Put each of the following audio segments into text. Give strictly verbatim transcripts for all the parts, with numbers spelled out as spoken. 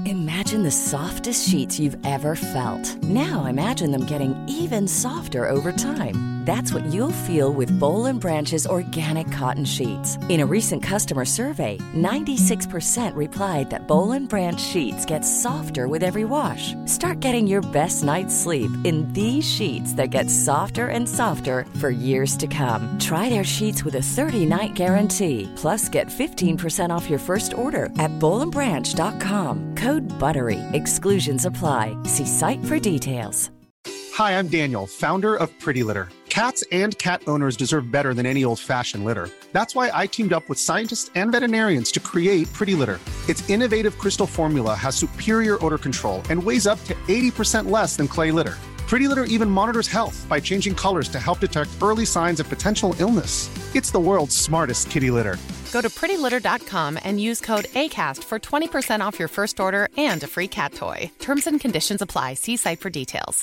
Imagine the softest sheets you've ever felt. Now imagine them getting even softer over time. That's what you'll feel with Boll and Branch's organic cotton sheets. In a recent customer survey, ninety-six percent replied that Boll and Branch sheets get softer with every wash. Start getting your best night's sleep in these sheets that get softer and softer for years to come. Try their sheets with a thirty-night guarantee. Plus, get fifteen percent off your first order at boll and branch dot com. Code BUTTERY. Exclusions apply. See site for details. Hi, I'm Daniel, founder of Pretty Litter. Cats and cat owners deserve better than any old-fashioned litter. That's why I teamed up with scientists and veterinarians to create Pretty Litter. Its innovative crystal formula has superior odor control and weighs up to eighty percent less than clay litter. Pretty Litter even monitors health by changing colors to help detect early signs of potential illness. It's the world's smartest kitty litter. Go to pretty litter dot com and use code ACAST for twenty percent off your first order and a free cat toy. Terms and conditions apply. See site for details.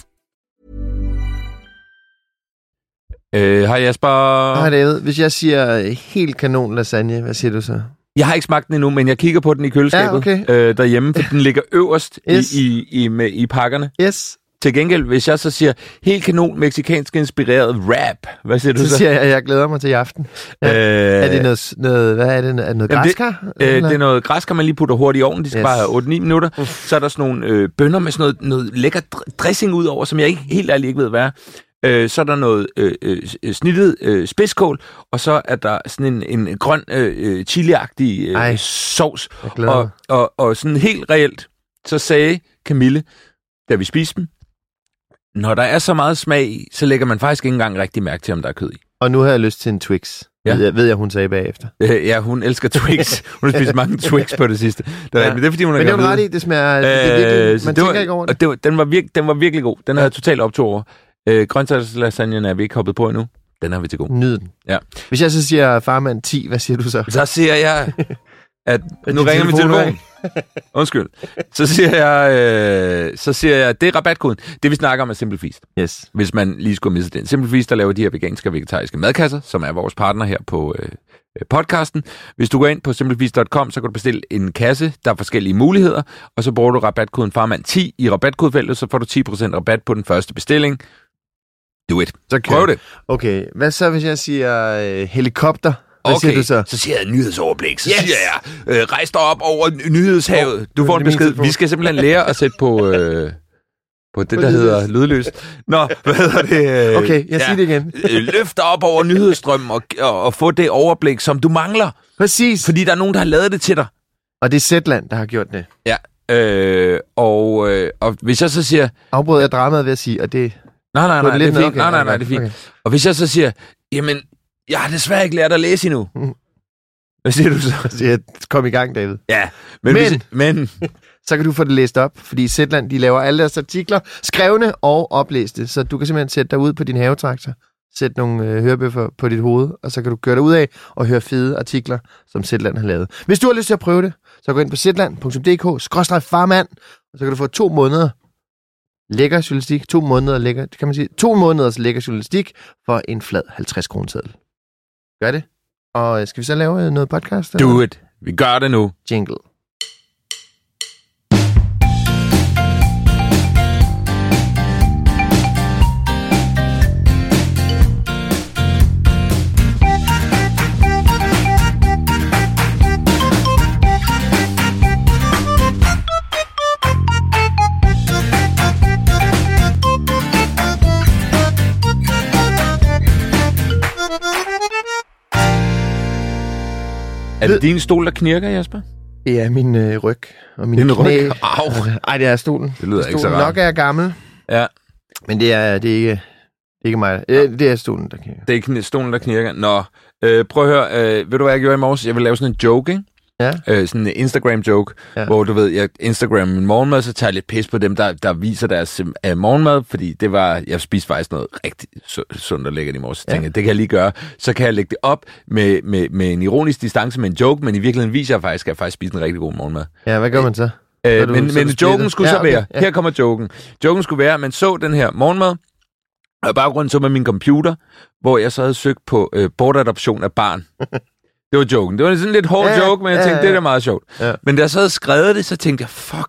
Øh, hej Jasper. Hej David. Hvis jeg siger helt kanon lasagne, hvad siger du så? Jeg har ikke smagt den endnu, men jeg kigger på den i køleskabet ja, okay. øh, derhjemme, for den ligger øverst yes. i, i, i, med, i pakkerne. Yes. Til gengæld, hvis jeg så siger helt kanon mexikansk inspireret rap, hvad siger du så? Så siger jeg, at jeg glæder mig til i aften. Ja. Øh, er det noget, noget, hvad er det, er det noget græskar? Det, øh, det er noget græskar, man lige putter hurtigt i ovnen. De skal yes. bare have otte ni minutter. Uff. Så er der sådan nogle øh, bønner med sådan noget, noget lækker dressing ud over, som jeg ikke helt ærligt ikke ved, hvad er. Øh, så er der noget øh, øh, snittet øh, spidskål, og så er der sådan en, en grøn øh, chili-agtig øh, sovs. Og, og, og sådan helt reelt, så sagde Camille, da vi spiste dem, når der er så meget smag i, så lægger man faktisk ikke engang rigtig mærke til, om der er kød i. Og nu har jeg lyst til en Twix. Ja. Ved, jeg, ved jeg, hun sagde bagefter. Øh, ja, hun elsker Twix. Hun har spist mange Twix på det sidste. Det er, ja. Men det er, fordi hun er Men det er jo ret i, det smager... Øh, det er virkelig, man tænker var, ikke over det. det var, den, var virke, den var virkelig god. Den ja. havde totalt optur over. Øh, grøntsagslasagne er vi ikke hoppet på endnu. Den har vi til god. Nyd den. Ja. Hvis jeg så siger farmand ti, hvad siger du så? Så siger jeg, at nu ringer min telefon. Undskyld. Så siger jeg, øh, så siger jeg, det er rabatkoden. Det vi snakker om er Simple Feast. Yes. Hvis man lige skulle misse den. Simple Feast, der laver de her veganske og vegetariske madkasser, som er vores partner her på øh, podcasten. Hvis du går ind på simple feast punktum com, så kan du bestille en kasse. Der er forskellige muligheder, og så bruger du rabatkoden farmand ti i rabatkodefeltet, så får du ti procent rabat på den første bestilling. Do it. Så prøv det. Okay, hvad så hvis jeg siger øh, helikopter? Hvad okay, siger du så? Så siger jeg nyhedsoverblik. Så yes. siger jeg, øh, rejs dig op over nyhedshavet. Du får en besked. Vi skal simpelthen lære at sætte på, øh, på det, der hedder lydløst. Nå, hvad hedder det? Øh, okay, jeg siger det igen. Løft dig op over nyhedsstrømmen og, og, og få det overblik, som du mangler. Præcis. Fordi der er nogen, der har lavet det til dig. Og det er Zetland, der har gjort det. Ja, øh, og, øh, og hvis jeg så siger... Afbryder jeg dramaet ved at sige, og det... Nej, nej, nej, det, det er fint. Okay, nej, nej, nej, det er fint. Okay. Og hvis jeg så siger, jamen... Jeg har desværre ikke lært at læse endnu. Mm. Hvad siger du så? Jeg kom i gang, David. Ja, men... Men, hvis, men så kan du få det læst op, fordi Zetland, de laver alle deres artikler, skrevne og oplæste, så du kan simpelthen sætte dig ud på din havetraktor, sætte nogle øh, hørebøffer på dit hoved, og så kan du køre dig ud af og høre fede artikler, som Zetland har lavet. Hvis du har lyst til at prøve det, så gå ind på zetland punktum d k skråstreg farmand, og så kan du få to måneder lækker journalistik, to måneder lækker, kan man sige, to måneders lækker journalistik for en flad halvtreds kroner seddel. Gør det. Og skal vi så lave noget podcast? Eller? Do it. Vi gør det nu. Jingle. Er det din stol, der knirker, Jasper? Det er min øh, ryg og min knæ. Au. Ej, det er stolen. Det lyder stolen. ikke så rart. Nok er jeg gammel. Ja. Men det er, det er ikke, det er ikke mig. Det er stolen, der knirker. Det er ikke stolen, der knirker. Nå, øh, prøv at høre. Øh, ved du, hvad jeg gjorde i morges? Jeg vil lave sådan en joke, ikke? Ja. Øh, sådan en Instagram-joke, ja. Hvor du ved, jeg Instagram min morgenmad, så tager jeg lidt pis på dem, der, der viser deres uh, morgenmad, fordi det var, jeg spiste faktisk noget rigtig sundt og lækkert i morges. Så tænkte jeg, det kan jeg lige gøre. Så kan jeg lægge det op med, med, med en ironisk distance med en joke, men i virkeligheden viser jeg faktisk, at jeg faktisk spiste en rigtig god morgenmad. Ja, hvad gør man så? Øh, så du, men så men joken skulle ja, så okay, være, ja. Her kommer joken. Joken skulle være, at man så den her morgenmad, og baggrunden så med min computer, hvor jeg så havde søgt på øh, bortadoption af barn. Det var joken. Det var sådan en lidt hård ja, joke, men jeg tænkte, ja, ja. det er da meget sjovt. Ja. Men da jeg så havde skrevet det, så tænkte jeg, fuck,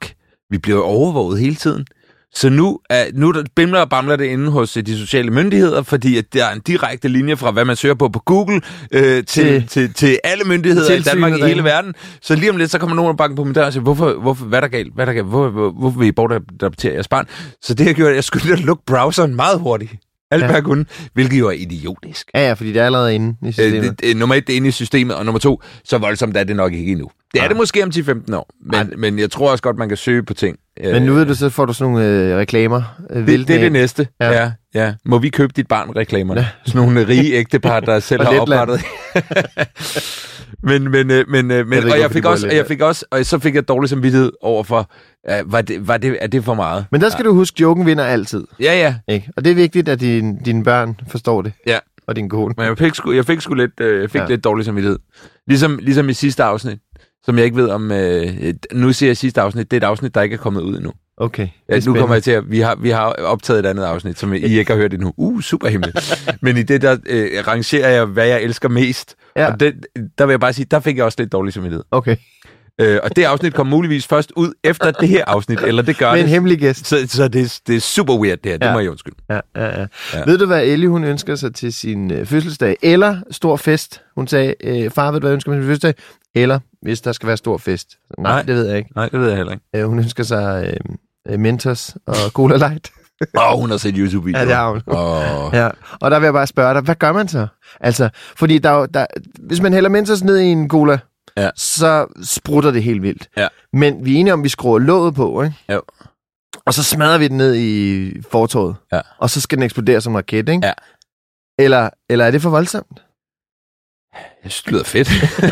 vi bliver overvåget hele tiden. Så nu, er, nu der bimler og bamler det inde hos de sociale myndigheder, fordi at der er en direkte linje fra, hvad man søger på på Google, øh, til, til, til, til alle myndigheder i Danmark i hele verden. Så lige om lidt, så kommer nogen og banker på min dør og siger, hvorfor, hvorfor, hvad er der galt? Hvad er der galt? Hvor, hvor, hvorfor vil I bortadoptere jeres barn? Så det har gjort, at jeg skulle at lukke browseren meget hurtigt. Alt hvad jeg kunne, hvilket jo er idiotisk. Ja, ja, fordi det er allerede inde i systemet. Øh, det, det, nummer et, det er inde i systemet, og nummer to, så voldsomt er det nok ikke endnu. Det er ja. det måske om ti til femten år, men, men jeg tror også godt, man kan søge på ting. Men nu ved du, så får du sådan nogle øh, reklamer. Øh, det, det er det næste. Ja. Ja, ja. Må vi købe dit barn reklamerne? Ja. Sådan nogle rige ægtepar, der selv har oprettet. men, men, men, men, jeg men og jeg fik også, og jeg fik også, og så fik jeg dårlig samvittighed overfor, uh, var det, var det, er det for meget? Men der skal ja. du huske, joken vinder altid. Ja, ja. Ikke? Og det er vigtigt, at din, dine børn forstår det. Ja. Og din kone. Men jeg fik sgu, jeg fik sgu lidt, øh, jeg fik ja. lidt dårlig samvittighed. Ligesom, ligesom i sidste afsnit, som jeg ikke ved om, øh, nu siger jeg sidste afsnit, det er et afsnit, der ikke er kommet ud endnu. Okay. Ja, nu kommer jeg til at, vi har, vi har optaget et andet afsnit, som I ikke har hørt endnu. Uh, super himmel. Men i det, der øh, rangerer jeg, hvad jeg elsker mest. Ja. Og det, der vil jeg bare sige, der fik jeg også lidt dårlig samvittighed. Okay. Øh, og det afsnit kom muligvis først ud efter det her afsnit, eller det gør Med det. en hemmelig gæst. Så, så det, det er super weird, det her. Ja. Det må jeg undskylde. Ja, ja, ja. Ja. Ved du, hvad Ellie, hun ønsker sig til sin øh, fødselsdag? Eller stor fest? Hun sagde, øh, far, ved du, hvad jeg ønsker mig til sin fødselsdag? Eller hvis der skal være stor fest? Nej, Nej, det ved jeg ikke. Nej, det ved jeg heller ikke. Øh, hun ønsker sig øh, Mentos og Cola Light. Åh, oh, hun har set YouTube-videoer. Ja, det har hun. Oh. Ja. Og der vil jeg bare spørge dig, hvad gør man så? Altså, fordi der, der, hvis man hælder Mentos ned i en cola, ja. så sprutter det helt vildt. Ja. Men vi er enige om, at vi skruer låget på, ikke? Jo. Og så smadrer vi den ned i fortovet. Ja. Og så skal den eksplodere som en raket, ikke? Ja. Eller, eller er det for voldsomt? Jeg synes, det lyder fedt.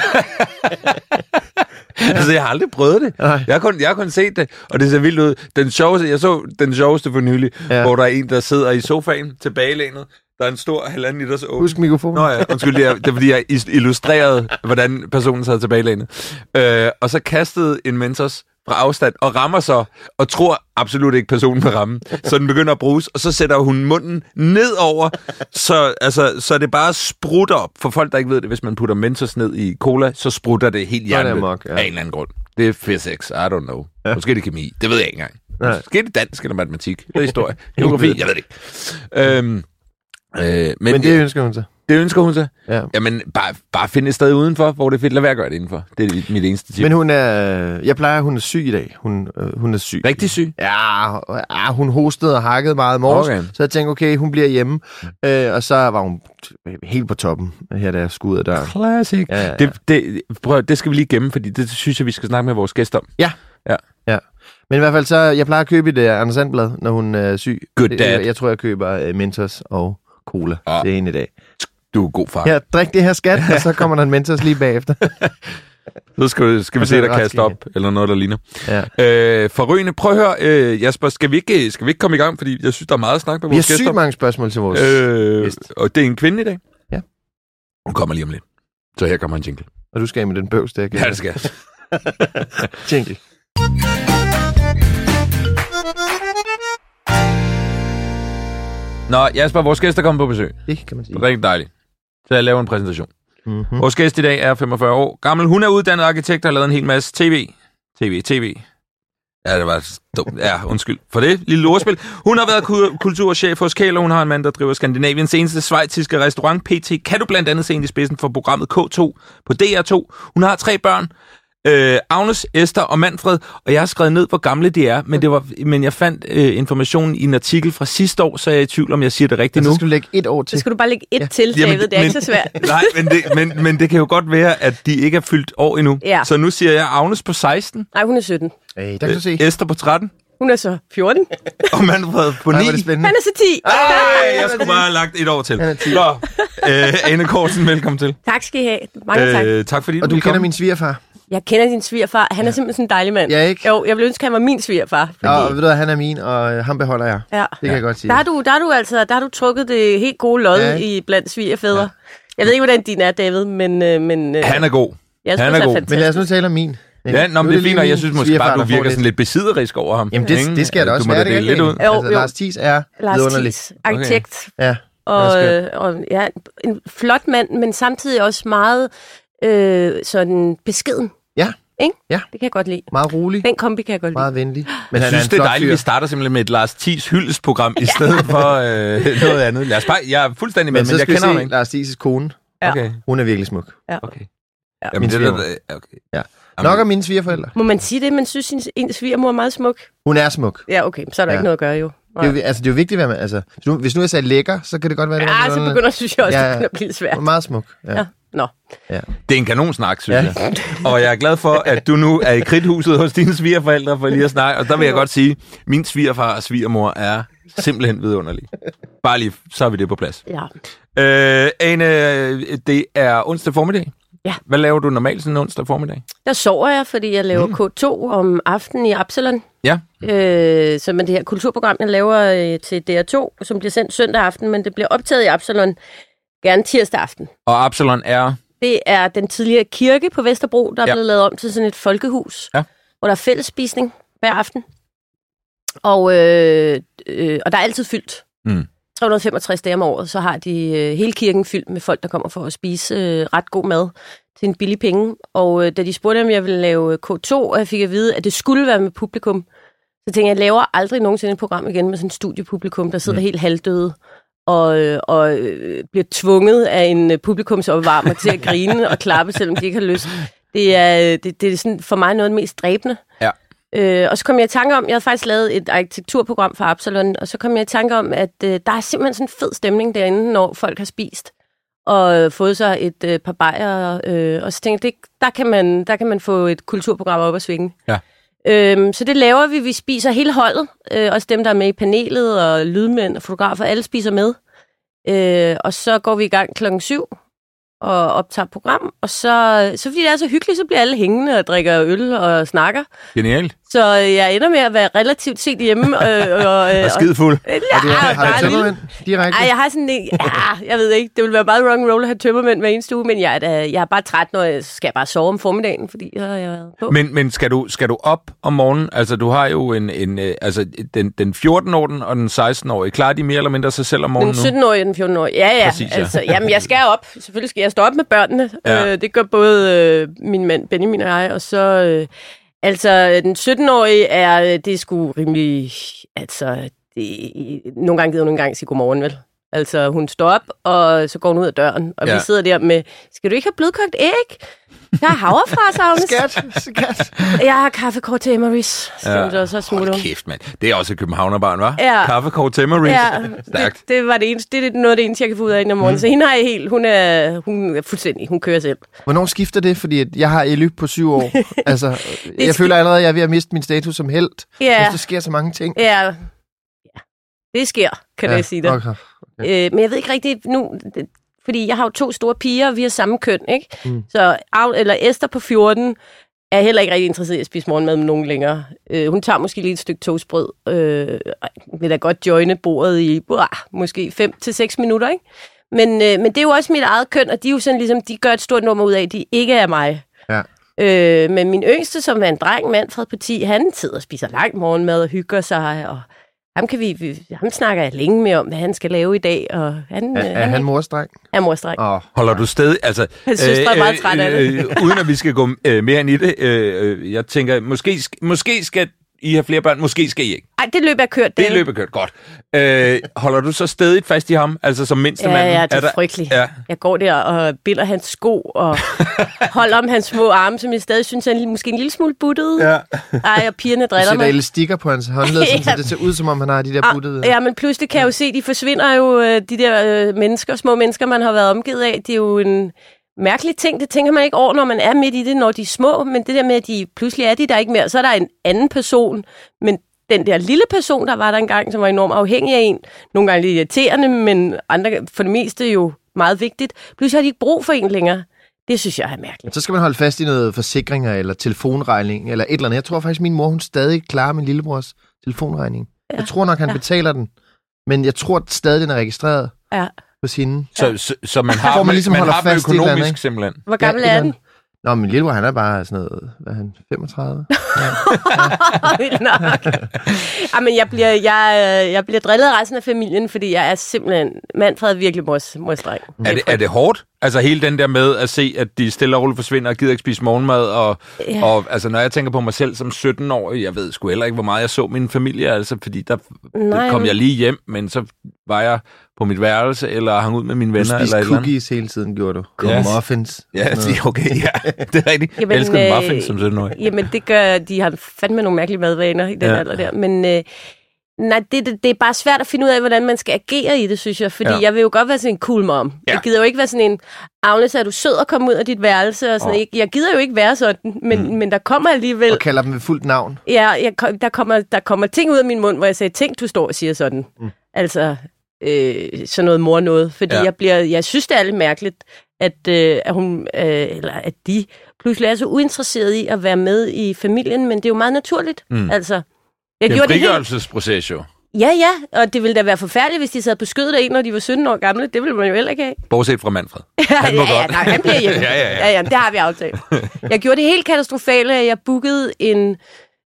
Altså, jeg har aldrig prøvet det. Jeg har, kun, jeg har kun set det, og det ser vildt ud. Den sjoveste, jeg så den sjoveste for nylig, ja. hvor der er en, der sidder i sofaen tilbagelænet. Der er en stor halvanden liters åben. Husk mikrofonen. Nå ja, undskyld, det er, det er fordi, jeg illustrerede, hvordan personen sad tilbagelænet. Øh, og så kastede en Mentos fra afstand, og rammer så, og tror absolut ikke personen vil ramme. Så den begynder at bruse, og så sætter hun munden nedover, så, altså, så det bare sprutter op. For folk, der ikke ved det, hvis man putter Mentos ned i cola, så sprutter det helt hjernet ja. af en eller anden grund. Det er physics, I don't know. Ja. Måske det er kemi, det ved jeg ikke engang. Nej. Måske er det dansk eller matematik, det er historie, geografi, jeg ved det ikke. Øhm, øh, men, men det ønsker hun sig. Det ønsker hun sig? Ja. Jamen, bare, bare finde et sted udenfor, hvor det er fedt. Lad være at gøre det indenfor. Det er mit eneste tip. Men hun er... Jeg plejer, hun er syg i dag. Hun, øh, hun er syg. Rigtig syg? Ja, ja, hun hostede og hakkede meget i morges. Okay. Så jeg tænkte, okay, hun bliver hjemme. Øh, og så var hun helt på toppen, her da jeg skulle ud af døren. Classic. Ja, ja, ja. Det, det, prøv, det skal vi lige gemme, fordi det synes jeg, vi skal snakke med vores gæst om. Ja. Ja. Ja. Men i hvert fald så... Jeg plejer at købe et uh, Anders Sandblad, når hun er syg. Good dad. Jeg, jeg tror, jeg køber uh, Mentos og cola. Ah. Det er en i dag. Du er god far. Ja, drik det her skat, og så kommer der en Mentos lige bagefter. Så skal, skal vi se dig kaste op, eller noget, der ligner. Ja. Øh, forrygende, prøv at høre, øh, Jasper, skal vi, ikke, skal vi ikke komme i gang? Fordi jeg synes, der er meget at snakke med vores gæster. Vi har sygt mange spørgsmål til vores øh, gæst. Og det er en kvinde i dag? Ja. Hun kommer lige om lidt. Så her kommer en jingle. Og du skal af med den bøvs, der. Ja, det skal jeg. Jingle. Nå, Jasper, vores gæster kommer på besøg. Det kan man sige. Rigtig dejligt. Så jeg laver en præsentation. Mm-hmm. Vores gæst i dag er femogfyrre år gammel. Hun er uddannet arkitekt og har lavet en hel masse tv. TV, tv. Ja, det var dumt. Ja, undskyld for det lille ordspil. Hun har været kulturchef hos Kæler. Hun har en mand, der driver Skandinaviens eneste schweiziske restaurant, P T. Kan du blandt andet se en i spidsen for programmet K to på D R to. Hun har tre børn. Øh, Agnes, Esther og Manfred, og jeg har skrevet ned, hvor gamle de er, men, det var, men jeg fandt øh, informationen i en artikel fra sidste år, så jeg er i tvivl, om jeg siger det rigtigt nu. Så skal du lægge et år til. Så skal du bare lægge et ja. til, David. Jamen, det er men, ikke så svært. Nej, men det, men, men det kan jo godt være, at de ikke er fyldt år endnu. Ja. Så nu siger jeg Agnes på seksten. Nej, hun er sytten. Hey, der kan du se. Esther på tretten. Hun er så fjorten. Og Manfred på ni. Han er så ti. Ej, jeg skulle bare have lagt et år til. Han er ti. Nå, øh, Ane Korsen, velkommen til. Tak skal I have. Mange tak. Øh, tak fordi og du du kender komme. min svigerfar. Jeg kender din svigerfar. Han er simpelthen sådan en dejlig mand. Ja, ikke? Jo, jeg ville ønske, at han var min svigerfar. Fordi... Ja, og ved du hvad, han er min, og øh, ham beholder jeg. Ja. Det kan ja. jeg godt sige. Der har du, der har du altså, der har du trukket det helt gode lod ja. i blandt svigerfædre. Ja. Jeg ved ikke, hvordan din er, David, men... Øh, men øh, han er god. Jeg han er god. Fantastisk. Men lad os nu tale om min. Ja, nå, men det er fint, og jeg synes måske bare, du virker sådan lidt besidderisk over ham. Jamen, det, det skal jeg da også være, det lidt ud. Jo, altså, Lars Thies er vidunderlig. Lars Thies, arkitekt. Okay. Ja, og, øh, og ja, en flot mand, men samtidig også meget øh, sådan beskeden. Ja. Ikke? Ja. Det kan jeg godt lide. Meget rolig. Den kombi kan jeg godt lide. Meget venlig. Men jeg synes, det er dejligt, at vi starter simpelthen med et Lars Thies hyldesprogram, i stedet for øh, noget andet. Lad os bare, jeg er fuldstændig med, men, men jeg kender ham ikke. Lars Thies' kone. Ja. Okay. Hun er virkelig smuk. Ja. Okay. Ja. Jamen, det der, okay. Ja. Nok af mine svigerforældre. Må man sige det, man synes, sin, en svigermor er meget smuk? Hun er smuk. Ja, okay. Så er der ja. ikke noget at gøre, jo. Det er, jo, altså, det er jo vigtigt, hvad man... Altså, hvis, nu, hvis nu jeg sagde lækker, så kan det godt være... Det ja, så begynder, synes jeg også, ja, det begynder at blive svært. Meget smuk. Ja. Ja. Nå. Ja. Det er en kanonsnak, synes ja. jeg. Og jeg er glad for, at du nu er i kridthuset hos dine svigerforældre for lige at snakke. Og der vil jeg godt sige, at min svigerfar og svigermor er simpelthen vidunderlige. Bare lige, så har vi det på plads. Ja. Øh, Ane, det er onsdag formiddag. Ja. Hvad laver du normalt sådan en onsdag formiddag? Der sover jeg, fordi jeg laver mm. K to om aftenen i Absalon. Ja. Øh, som er det her kulturprogram, jeg laver øh, til D R to, som bliver sendt søndag aften, men det bliver optaget i Absalon gerne tirsdag aften. Og Absalon er? Det er den tidligere kirke på Vesterbro, der er ja. blevet lavet om til sådan et folkehus, ja. hvor der er fællesspisning hver aften. Og, øh, øh, og der er altid fyldt. Mm. tre hundrede og femogtres dage om året, så har de øh, hele kirken fyldt med folk, der kommer for at spise øh, ret god mad til en billig penge. Og øh, da de spurgte, om jeg ville lave K to, og jeg fik at vide, at det skulle være med publikum, så tænkte jeg, jeg laver aldrig nogensinde et program igen med sådan et studiepublikum, der sidder mm. helt halvdøde og, øh, og øh, bliver tvunget af en øh, publikumsopvarmer til at grine og klappe, selvom de ikke har lyst. Det er, det, det er sådan for mig noget af det mest dræbende. Ja. Øh, og så kom jeg i tanke om, jeg havde faktisk lavet et arkitekturprogram for Absalon, og så kom jeg i tanke om, at øh, der er simpelthen sådan en fed stemning derinde, når folk har spist og øh, fået sig et øh, par bajer, øh, og så tænkte jeg, det, der, kan man, der kan man få et kulturprogram op at svinge. Ja. Øh, så det laver vi, vi spiser hele holdet, øh, også dem, der er med i panelet, og lydmænd og fotografer, alle spiser med. Øh, og så går vi i gang klokken syv og optager program, og så, så fordi det er så hyggeligt, så bliver alle hængende og drikker øl og snakker. Genialt. Så jeg ender med at være relativt set hjemme. Øh, og, øh, og skidefuld. Ja, du, har du tømmermænd direkte? Ej, jeg har sådan en, ja, jeg ved ikke, det ville være meget rock and roll at have tømmermænd hver eneste uge, men jeg er, da, jeg er bare træt, når jeg skal bare sove om formiddagen, fordi så har jeg været på. Men, men skal, du, skal du op om morgenen? Altså, du har jo en, en altså, den, den fjorten-årige og den seksten-årige. Klarer de mere eller mindre sig selv om morgenen nu? Den sytten-årige og den fjorten-årige. Ja, ja. Præcis, ja. Altså, jamen, jeg skal op. Selvfølgelig skal jeg stå op med børnene. Ja. Øh, det gør både øh, min mand Benjamin og jeg, og så... Øh, Altså, den sytten-årige er, det er sgu rimelig, altså, det, nogle gange gider hun nogle gange sige godmorgen, vel? Altså, hun står op, og så går hun ud af døren, og ja. vi sidder der med, skal du ikke have blødkogt æg? Jeg har havrefras, Agnes. Skat, skat. Jeg har kaffekort til Emery's. Ja. Så hold kæft, mand. Det er også et københavnerbarn, hva'? Ja. Kaffekort til Emery's. Ja, det, det, var det eneste. Det er noget af det eneste, jeg kan få ud af en om morgenen. Mm. Så hende har jeg helt, hun er, hun er fuldstændig, hun kører selv. Hvornår skifter det? Fordi jeg har Ely på syv år. altså, jeg sk- føler allerede, at jeg er ved at miste min status som helt. Ja. Hvis der sker så mange ting. Ja, ja. Det sker, kan ja. jeg sige det. Okay. Okay. Øh, men jeg ved ikke rigtigt nu... Det, fordi jeg har jo to store piger, og vi har samme køn, ikke? Mm. Så eller Esther på fjorten er heller ikke rigtig interesseret i at spise morgenmad med nogen længere. Øh, hun tager måske lige et stykke toastbrød. Øh, vil da godt joine bordet i uh, måske fem til seks minutter, ikke? Men, øh, men det er jo også mit eget køn, og de er jo sådan ligesom, de gør et stort nummer ud af, at de ikke er mig. Ja. Øh, men min yngste, som er en dreng, Manfred på ti, han sidder og spiser langt morgenmad og hygger sig, og Ham, kan vi, vi, ham snakker jeg længe med om, hvad han skal lave i dag. Og han, er, er han, han morstreng? Er morstreng. Oh. Holder du sted? Altså, han synes, øh, er meget træt af det. Øh, uden at vi skal gå øh, mere ind i det. Øh, jeg tænker, måske, måske skal I have flere børn, måske skal I ikke. Nej, det løb jeg kørt. Det løb jeg kørt, godt. Øh, holder du så stedigt fast i ham, altså som mindste mand? Ja, ja, det er, er frygteligt. Ja. Jeg går der og binder hans sko og holder om hans små arme, som jeg stadig synes er måske en lille smule buttede. Ja. Ej, og pigerne driller mig. Du sætter elastikker på hans håndled, ja. Så det ser ud, som om han har de der buttede. Ja, men pludselig kan jeg jo se, de forsvinder jo, de der mennesker, små mennesker, man har været omgivet af. Det er jo en mærkelig ting, det tænker man ikke over, når man er midt i det, når de er små, men det der med, at de pludselig er de der ikke mere, så er der en anden person, men den der lille person, der var der engang, som var enormt afhængig af en, nogle gange lidt irriterende, men andre, for det meste jo meget vigtigt, pludselig har de ikke brug for en længere. Det synes jeg er mærkeligt. Så skal man holde fast i noget forsikringer, eller telefonregning, eller et eller andet. Jeg tror faktisk, min mor, hun stadig klarer min lillebrors telefonregning. Ja. Jeg tror nok, han ja. betaler den, men jeg tror stadig, den er registreret. Ja. Hos hende. Så, så, så man har, man ligesom man har fast økonomisk simpelthen. Hvor gammel ja, er den? Nå, men lillebror, han er bare sådan noget, hvad er han, femogtredive? Vildt nok. Jamen, jeg bliver, jeg, jeg bliver drillet af resten af familien, fordi jeg er simpelthen... Manfred er virkelig mors, mors dreng. Er det, er det hårdt? Altså hele den der med at se, at de stille og roligt forsvinder og gider ikke spise morgenmad. Og, Ja. og altså, når jeg tænker på mig selv som sytten-årig, jeg ved sgu heller ikke, hvor meget jeg så min familie, altså, fordi der, der kom jeg lige hjem, men så var jeg på mit værelse, eller hang ud med mine venner. Du eller et spiste eller andet. cookies hele tiden, gjorde du. Ja. Muffins. Ja, okay, ja, det er rigtigt. Jamen, Jeg elskede øh, muffins som sytten-årig. Jamen, det gør... De har fandme nogle mærkelige madvaner i den Ja. alder der. Men øh, nej, det, det, det er bare svært at finde ud af, hvordan man skal agere i det, synes jeg. Fordi Ja. jeg vil jo godt være sådan en cool mom. Ja. Jeg gider jo ikke være sådan en... Agnes, er du sød at komme ud af dit værelse? Og sådan, Oh. ikke? Jeg gider jo ikke være sådan, men, mm. men der kommer alligevel... Og kalder dem ved fuldt navn. Ja, jeg, kom- der, kommer, der kommer ting ud af min mund, hvor jeg sagde, tænk, du står og siger sådan. Mm. Altså, øh, sådan noget mor noget. Fordi Ja. ja. jeg, bliver, jeg synes, det er lidt mærkeligt, at, øh, at, hun, øh, eller at de pludselig er så uinteresserede i at være med i familien, men det er jo meget naturligt. Mm. Altså, jeg Det er en gjorde det helt... frigørelsesproces jo. Ja, ja, og det ville da være forfærdeligt, hvis de sad på skødet af en, når de var sytten år gamle. Det ville man jo heller ikke have. Bortset fra Manfred. Ja, Han må ja, ja, godt. nej, han bliver hjemme. Ja, ja, ja. ja, ja, det har vi aftalt. Jeg gjorde det helt katastrofale, at jeg bookede en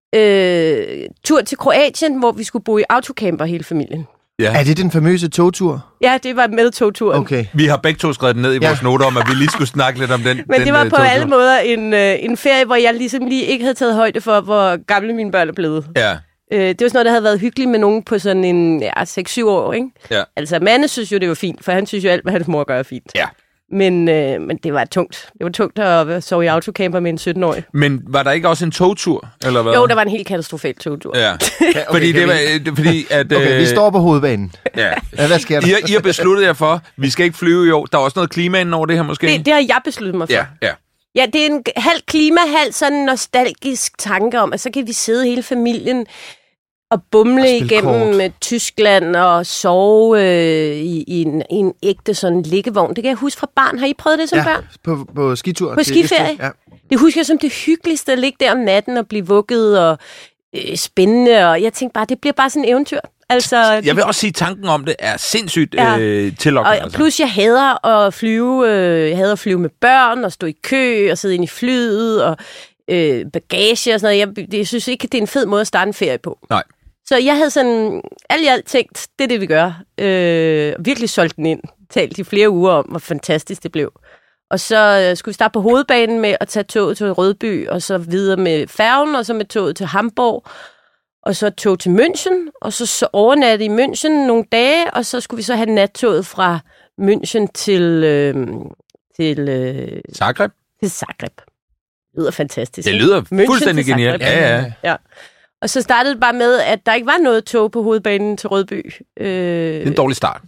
øh, tur til Kroatien, hvor vi skulle bo i autocamper hele familien. Ja. Er det den famøse togtur? Ja, det var med togturen. Okay. Vi har begge to skrevet det ned i Ja. vores noter om, at vi lige skulle snakke lidt om den. Men den, det var øh, på togtur. alle måder en, øh, en ferie, hvor jeg ligesom lige ikke havde taget højde for, hvor gamle mine børn er blevet. Ja, Øh, det var sådan noget, der havde været hyggeligt med nogen på sådan en ja, seks syv år, ikke? ja, Altså, Manne synes jo, det var fint, for han synes jo alt, hvad hans mor gør er fint. ja. Men, øh, men det var tungt. Det var tungt at sove i autocamper med en sytten-årig. Men var der ikke også en togtur, eller hvad? Jo, der var en helt katastrofal togtur. Ja, Okay, fordi kan det vi- var, det, fordi at... Okay, vi øh, står på hovedbanen. Ja. Ja, hvad sker der? I, har- I har besluttet jer for, vi skal ikke flyve i år. Der er også noget klima inden over det her, måske? Det, det har jeg besluttet mig for. Ja, ja. Ja, det er en halv klima, halv sådan en nostalgisk tanke om, at så kan vi sidde hele familien og bumle Og spille igennem kort. med Tyskland og sove øh, i, i, en, i en ægte sådan liggevogn. Det kan jeg huske fra barn. Har I prøvet det som Ja, børn? på, på skitur. På til skiferie? Østrig. Ja. Det husker jeg som det hyggeligste at ligge der om natten og blive vugget og øh, spændende. Og jeg tænkte bare, det bliver bare sådan en eventyr. Altså, Jeg vil også sige, at tanken om det er sindssygt Ja. øh, tillokkende. Og Altså. plus, jeg hader at flyve. Øh, jeg hader at flyve med børn og stå i kø og sidde inde i flyet og øh, bagage og sådan noget. Jeg, det, jeg synes ikke, det er en fed måde at starte en ferie på. Nej. Så jeg havde sådan alt i alt tænkt, det er det, vi gør. Øh, virkelig solgt den ind. Talt i flere uger om, hvor fantastisk det blev. Og så øh, skulle vi starte på hovedbanen med at tage toget til Rødby, og så videre med færgen, og så med toget til Hamburg, og så tog til München, og så, så overnatte i München nogle dage, og så skulle vi så have nattoget fra München til, øh, til, øh, Zagreb? til Zagreb. Det lyder fantastisk. Det ikke? lyder München fuldstændig til genialt. Zagreb. Ja, ja. Ja. Og så startede det bare med, at der ikke var noget tog på hovedbanen til Rødby. Øh, Det er en dårlig start.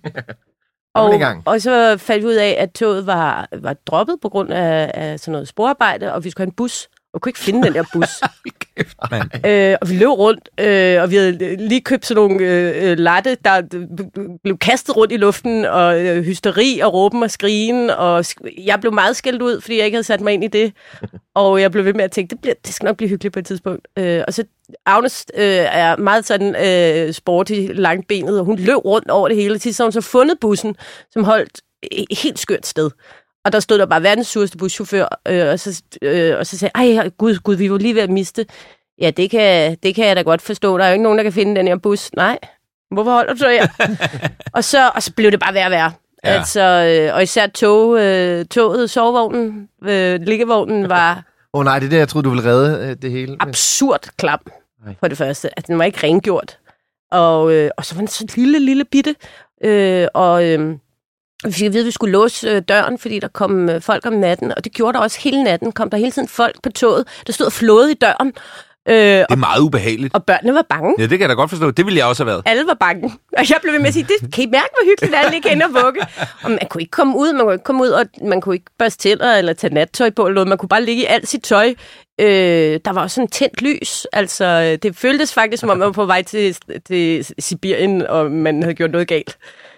Kom og, i gang. og så fandt vi ud af, at toget var, var droppet på grund af, af sådan noget sporarbejde, og vi skulle have en bus. Og kunne ikke finde den der bus. Kæft, mand. øh, og vi løb rundt, øh, og vi havde lige købt sådan nogle øh, latte, der blev kastet rundt i luften, og øh, hysteri og råben og skrigen. Og sk- jeg blev meget skældt ud, fordi jeg ikke havde sat mig ind i det. Og jeg blev ved med at tænke, det, bliver, det skal nok blive hyggeligt på et tidspunkt. Øh, og så Agnes øh, er meget sådan øh, sporty, langbenet, og hun løb rundt over det hele. Til så hun så fundet bussen, som holdt et helt skørt sted. Og der stod der bare verdens sureste buschauffør, øh, og, så, øh, og så sagde jeg, ej gud, gud, vi var lige ved at miste. Ja, det kan, det kan jeg da godt forstå. Der er jo ikke nogen, der kan finde den her bus. Nej, hvorfor holder du så her? og, så, og så blev det bare værre og værre. Ja. Altså, øh, og især tog, øh, toget, sovevognen, øh, liggevognen var Åh oh, nej, det er det, jeg troede, du ville redde øh, det hele. absurd klam, Nej. for det første. At den var ikke rengjort. Og, øh, og så var den så lille, lille bitte. Øh, og øh, vi fik at vide, at vi skulle låse øh, døren, fordi der kom øh, folk om natten. Og det gjorde der også hele natten. Kom der hele tiden folk på toget, der stod og flåede i døren. Øh, Det og, er meget ubehageligt. og børnene var bange. Ja, det kan jeg da godt forstå. Det ville jeg også have været. Alle var bange. Og jeg blev ved med at sige, det kan I mærke, hvor hyggeligt alle ligger inde og vugge. Og man kunne ikke komme ud, man kunne ikke komme ud, og man kunne ikke børste tænder eller tage nattøj på eller noget. Man kunne bare ligge i alt sit tøj. Øh, der var også sådan tændt lys. Altså, det føltes faktisk, som om man var på vej til, til Sibirien, og man havde gjort noget galt.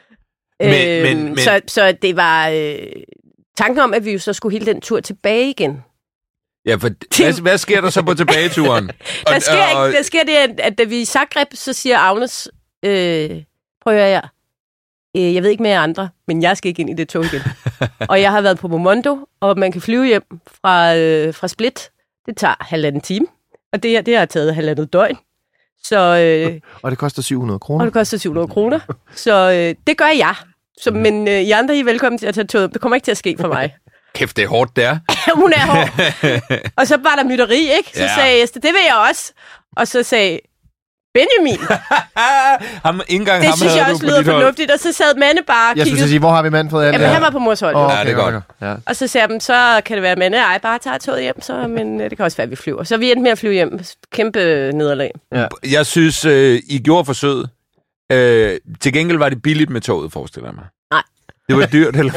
Men- øh, men- men- Så, så det var øh, tanken om, at vi jo så skulle hele den tur tilbage igen. Ja, for hvad, hvad sker der så på tilbageturen? Der sker, ikke, der sker det, at, at da vi er i Zagreb, så siger Agnes, øh, prøver jeg, øh, jeg ved ikke med jer andre, men jeg skal ikke ind i det tog igen. Og jeg har været på Momondo, og man kan flyve hjem fra, øh, fra Split. Det tager halvanden time, og det her, det har taget halvandet døgn. Så, øh, og det koster syv hundrede kroner. Og det koster syv hundrede kroner. Så øh, det gør jeg. Så, men øh, I andre I er velkommen til at tage toget. Det kommer ikke til at ske for mig. Kæft, det er hårdt, det er. Hun er hård. Og så var der mytteri, ikke? Så ja. sagde Esther, det vil jeg også. Og så sagde Benjamin. ham, engang det ham synes jeg også lyder fornuftigt. Og så sad Manne bare og jeg kiggede. Jeg skulle sige, hvor har vi Manfred? Jamen, han var på mors hold. Oh, okay, ja, det er godt. Ja. Og så sagde jeg dem, så kan det være, at Manne ej, bare tager toget hjem. Så, men øh, det kan også være, at vi flyver. Så vi endte med at flyve hjem. Kæmpe nederlag. Ja. Jeg synes, øh, I gjorde forsøget. Øh, til gengæld var det billigt med toget, forestiller jeg mig. Nej. Det var dyrt, eller?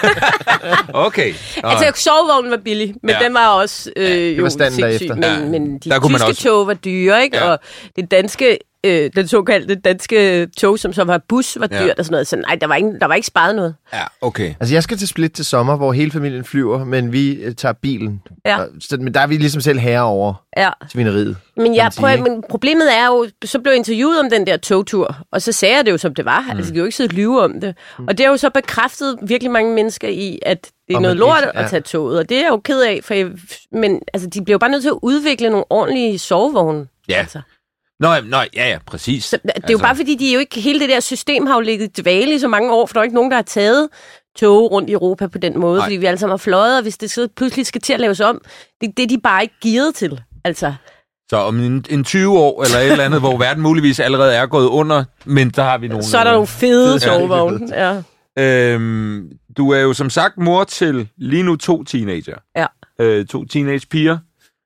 Okay. Nå. Altså, sovevognen var billig, men ja. den var også øh, jo sindssyg. Men, ja. men de Der tyske også... tog var dyre, ikke? Ja. Og det danske, øh, den såkaldte danske tog, som så var bus, var dyrt ja. og sådan noget. Så nej, der var ikke, der var ikke sparet noget. Ja, okay. Altså, jeg skal til Split til sommer, hvor hele familien flyver, men vi øh, tager bilen. Ja. Og, så, men der er vi ligesom selv herre over ja. svineriet. Men, jeg prøver, men problemet er jo, så blev jeg interviewet om den der togtur, og så sagde jeg det jo, som det var. Mm. Altså, jeg kan jo ikke sidde og lyve om det. Mm. Og det har jo så bekræftet virkelig mange mennesker i, at det er og noget lort ikke, ja. at tage toget, og det er jeg jo ked af, for jeg, men altså, de bliver jo bare nødt til at udvikle nogle ordentlige sovevogne. Ja. Altså. Nå, nå, ja, ja, præcis. Så, det er altså. jo bare fordi, de er jo ikke, hele det der system har jo ligget dvale i så mange år, for der er ikke nogen, der har taget tog rundt i Europa på den måde, Nej. fordi vi alle sammen har fløjet, og hvis det så pludselig skal til at laves om, det, det er de bare ikke gearet til, altså. Så om en, en tyve år, eller et eller andet, hvor verden muligvis allerede er gået under, men der har vi nogle... Så er der nogle fede, fede sovevogne, ja. Øhm, du er jo som sagt mor til lige nu to teenager. Ja. Øh, to teenagepiger.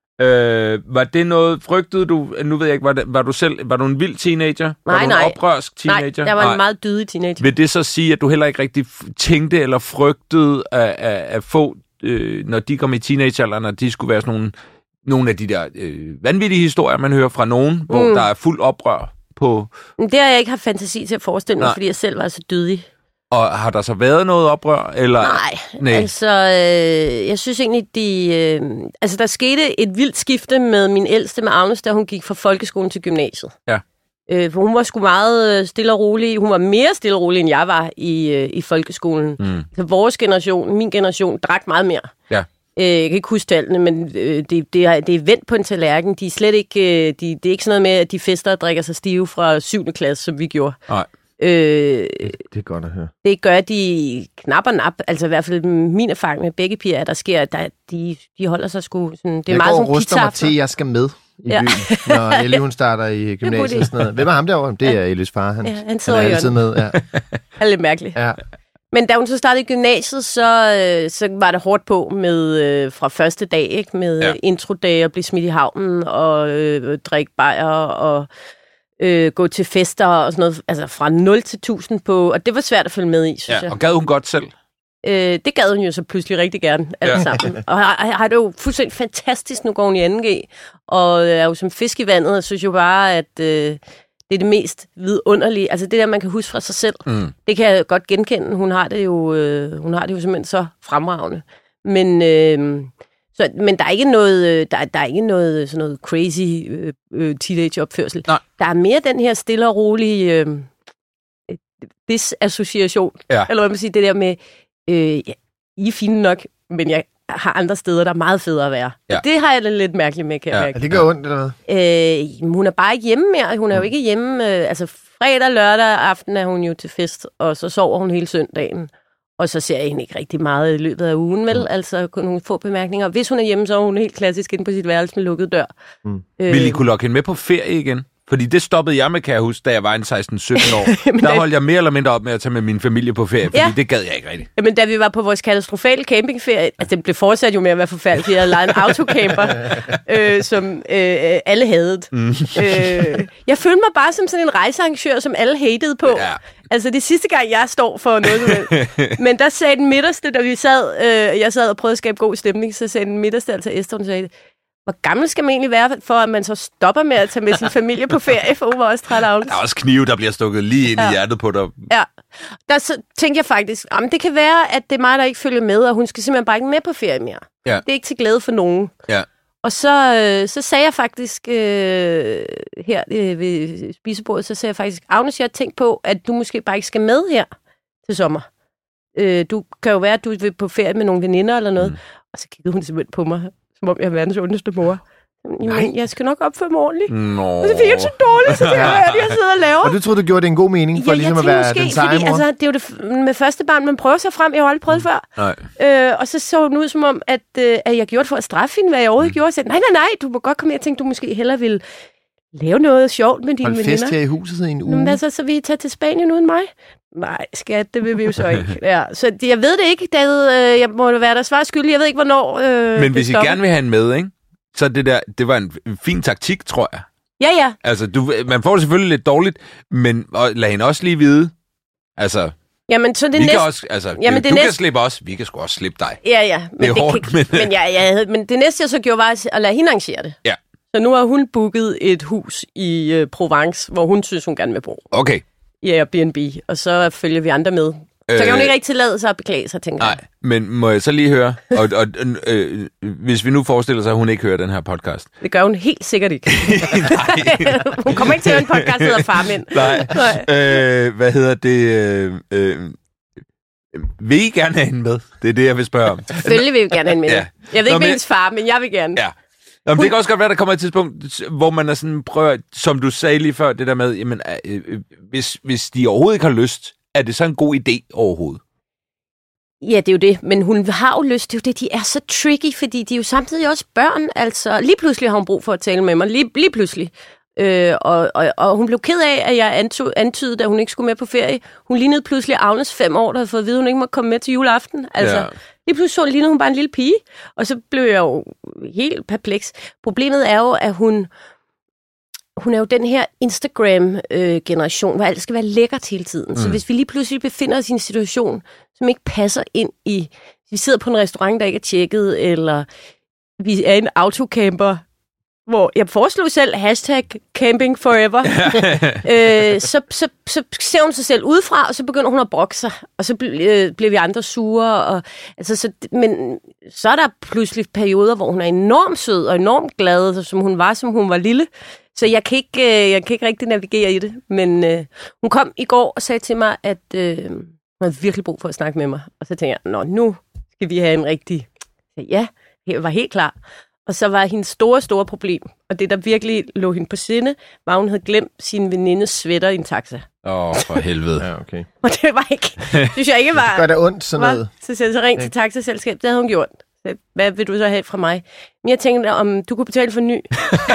Øh, var det noget, frygtede du, nu ved jeg ikke, var, det, var du selv, var du en vild teenager? Nej, var du nej. en oprørsk teenager? Nej, jeg var nej. en meget dydig teenager. Vil det så sige, at du heller ikke rigtig tænkte eller frygtede at, at, at få, øh, når de kom i teenagealderen, når de skulle være sådan nogle, nogle af de der øh, vanvittige historier, man hører fra nogen, mm. hvor der er fuld oprør på... Det har jeg ikke haft fantasi til at forestille mig, nej. fordi jeg selv var så dydig. Og har der så været noget oprør? Eller? Nej, Nej, altså, øh, jeg synes egentlig, de... Øh, altså, der skete et vildt skifte med min ældste, med Agnes, da hun gik fra folkeskolen til gymnasiet. Ja. Øh, for hun var sgu meget stille og rolig. Hun var mere stille og rolig, end jeg var i, øh, i folkeskolen. Mm. Så vores generation, min generation, drak meget mere. Ja. Øh, jeg kan ikke huske tallene, men øh, det, det, er, det er vendt på en tallerken. De er slet ikke... Øh, de, det er ikke sådan noget med, at de fester og drikker sig stive fra syvende klasse, som vi gjorde. Nej. Øh, det, det er godt at høre. Det gør de knap og nap. Altså i hvert fald min erfaring med begge piger, der sker, der, de, de holder sig sgu sådan... Det er jeg meget går og ruster mig til, at jeg skal med i ja. byen, når Ellie hun starter i gymnasiet og sådan noget. Hvem er ham derovre? Det er Ellies far. Han, ja, han sidder han er altid med. Ja. Han er lidt mærkelig. Ja. Men da hun så startede i gymnasiet, så, øh, så var det hårdt på med øh, fra første dag, ikke? Med ja. introdage og blive smidt i havnen og øh, drikke bajer og... Øh, gå til fester og sådan noget, altså fra nul til tusind på, og det var svært at følge med i, synes ja, jeg. Og gad hun godt selv? Øh, det gad hun jo så pludselig rigtig gerne, alle ja. sammen. Og har, har det jo fuldstændig fantastisk, nu går hun i anden G, og er jo som fisk i vandet, og synes jo bare, at øh, det er det mest vidunderlige, altså det der, man kan huske fra sig selv, mm. det kan jeg godt genkende. Hun har det jo, øh, hun har det jo simpelthen så fremragende. Men... Øh, Så, men der er ikke noget, der, der er ikke noget sådan noget crazy øh, teenage-opførsel. Nej. Der er mere den her stille og rolige øh, disassociation. Ja. Eller hvad man siger, det der med, øh, ja, I er fine nok, men jeg har andre steder, der er meget federe at være. Ja. Det har jeg det lidt mærkeligt med, kan jeg mærke. Ja, det gør ondt, eller hvad? Øh, hun er bare ikke hjemme mere. Hun er jo ikke hjemme. Øh, altså fredag, lørdag aften er hun jo til fest, og så sover hun hele søndagen. Og så ser jeg hende ikke rigtig meget i løbet af ugen, vel? Mm. Altså kun nogle få bemærkninger. Hvis hun er hjemme, så er hun helt klassisk inde på sit værelse med lukket dør. Mm. Øh. Vil I kunne lokke hende med på ferie igen? Fordi det stoppede jeg med, kan jeg huske, da jeg var en seksten sytten år. Der holdt jeg mere eller mindre op med at tage med min familie på ferie, fordi ja. det gad jeg ikke rigtigt. Jamen, da vi var på vores katastrofale campingferie, altså den blev fortsat jo med at være forfærdeligt. Vi havde lejet en autocamper, øh, som øh, alle hadede. Mm. Øh, jeg følte mig bare som sådan en rejsearrangør, som alle hatede på. Ja. Altså, det sidste gang, jeg står for noget. Men der sagde den midterste, da vi sad, øh, jeg sad og prøvede at skabe god stemning, så sagde den midterste, altså Esther, hun sagde, hvor gammel skal man egentlig være, for at man så stopper med at tage med sin familie på ferie, for hun var også træt af Agnes. Der er også knive, der bliver stukket lige ind ja. i hjertet på dig. Ja, der så tænkte jeg faktisk, jamen, det kan være, at det er mig, der ikke følger med, og hun skal simpelthen bare ikke med på ferie mere. Ja. Det er ikke til glæde for nogen. Ja. Og så, øh, så sagde jeg faktisk øh, her øh, ved spisebordet, så sagde jeg faktisk, Agnes, jeg har tænkt på, at du måske bare ikke skal med her. til sommer. Øh, du kan jo være, at du vil på ferie med nogle veninder eller noget. Mm. Og så kiggede hun simpelthen på mig, som om jeg er verdens ondeste mor. Jamen, jeg skal nok opføre mig ordentligt. Nå. Og det fik jeg så dårligt, så det er, at jeg sidder og laver. Og du troede, du gjorde det en god mening, for ja, ligesom at være måske, den seje fordi, mor? Altså, det er jo det med første barn, man prøver sig frem. Jeg har aldrig prøvet mm. før. Nej. Øh, og så så hun ud som om, at, øh, at jeg gjorde det for at straffe hende, hvad jeg overhovedet mm. gjorde. Så nej, nej, nej, du må godt komme her og tænke, du måske hellere vil lave noget sjovt med dine veninder. Hold fest her i huset i en uge. Men altså, så vil I tage til Spanien uden mig? Nej, skat, det vil vi jo så ikke. Ja, så det, jeg ved det ikke, David. Øh, jeg må være der svar skyldig. Jeg ved ikke, hvornår øh, Men hvis I gerne vil have hende med, ikke? Så det der, det var en fin taktik, tror jeg. Ja, ja. Altså, du, man får det selvfølgelig lidt dårligt, men lad hende også lige vide. Altså, jamen, så det vi næste... kan også, altså, jamen, det, det du næste... kan slippe os, vi kan sgu også slippe dig. Ja, ja. Men det er det hårdt, kan... men... men, ja, ja, men det næste, jeg så gjorde, var at lade hende arrangere det. Ja. Så nu har hun booket et hus i øh, Provence, hvor hun synes, hun gerne vil bo. Okay. I Airbnb, og så følger vi andre med. Så kan hun ikke rigtig tillade sig at beklage sig, tænker jeg. Nej, men må jeg så lige høre, og, og øh, hvis vi nu forestiller sig, at hun ikke hører den her podcast. Det gør hun helt sikkert ikke. Nej. Hun kommer ikke til at høre en podcast, der hedder Farmænd. Nej. Nej. Øh, hvad hedder det? Øh, øh, vil I gerne have hende med? Det er det, jeg vil spørge om. Selvfølgelig vil vi gerne have hende med. Ja. Jeg ved ikke, med hendes far, men jeg vil gerne. Ja. Nå, men det kan også godt være, der kommer et tidspunkt, hvor man er sådan, prøver, som du sagde lige før, det der med, jamen, øh, øh, hvis, hvis de overhovedet ikke har lyst, er det så en god idé overhovedet? Ja, det er jo det. Men hun har jo lyst. Det er jo det, de er så tricky, fordi de er jo samtidig også børn. Altså, lige pludselig har hun brug for at tale med mig. Lige, lige pludselig. Øh, og, og, og hun blev ked af, at jeg antyd, antydede, at hun ikke skulle med på ferie. Hun lignede pludselig Agnes fem år, der havde fået at vide, at hun ikke måtte komme med til juleaften. Altså, ja. Lige pludselig så lignede hun bare en lille pige. Og så blev jeg jo helt perpleks. Problemet er jo, at hun... Hun er jo den her Instagram-generation, hvor alt skal være lækkert hele tiden. Mm. Så hvis vi lige pludselig befinder os i en situation, som ikke passer ind i... Vi sidder på en restaurant, der ikke er tjekket, eller vi er en autocamper, hvor jeg foreslår selv hashtag camping forever, øh, så, så, så ser hun sig selv udefra, og så begynder hun at brokke sig, og så øh, bliver vi andre sure. Og, altså, så, men så er der pludselig perioder, hvor hun er enormt sød og enormt glad, som hun var, som hun var lille. Så jeg kan ikke, øh, jeg kan ikke rigtig navigere i det. Men øh, hun kom i går og sagde til mig, at øh, hun havde virkelig brug for at snakke med mig. Og så tænkte jeg, nå, nu skal vi have en rigtig... Ja, jeg var helt klar. Og så var hendes store, store problem, og det, der virkelig lå hende på sinde, var, at hun havde glemt sin venindes sweater i en taxa. Åh, oh, for helvede. Ja, okay. Og det var ikke... Synes jeg ikke var... Det gør da ondt, sådan var, noget. Så jeg så ringte til taxaselskabet. Det havde hun gjort. Så, hvad vil du så have fra mig? Men jeg tænkte, om du kunne betale for en ny.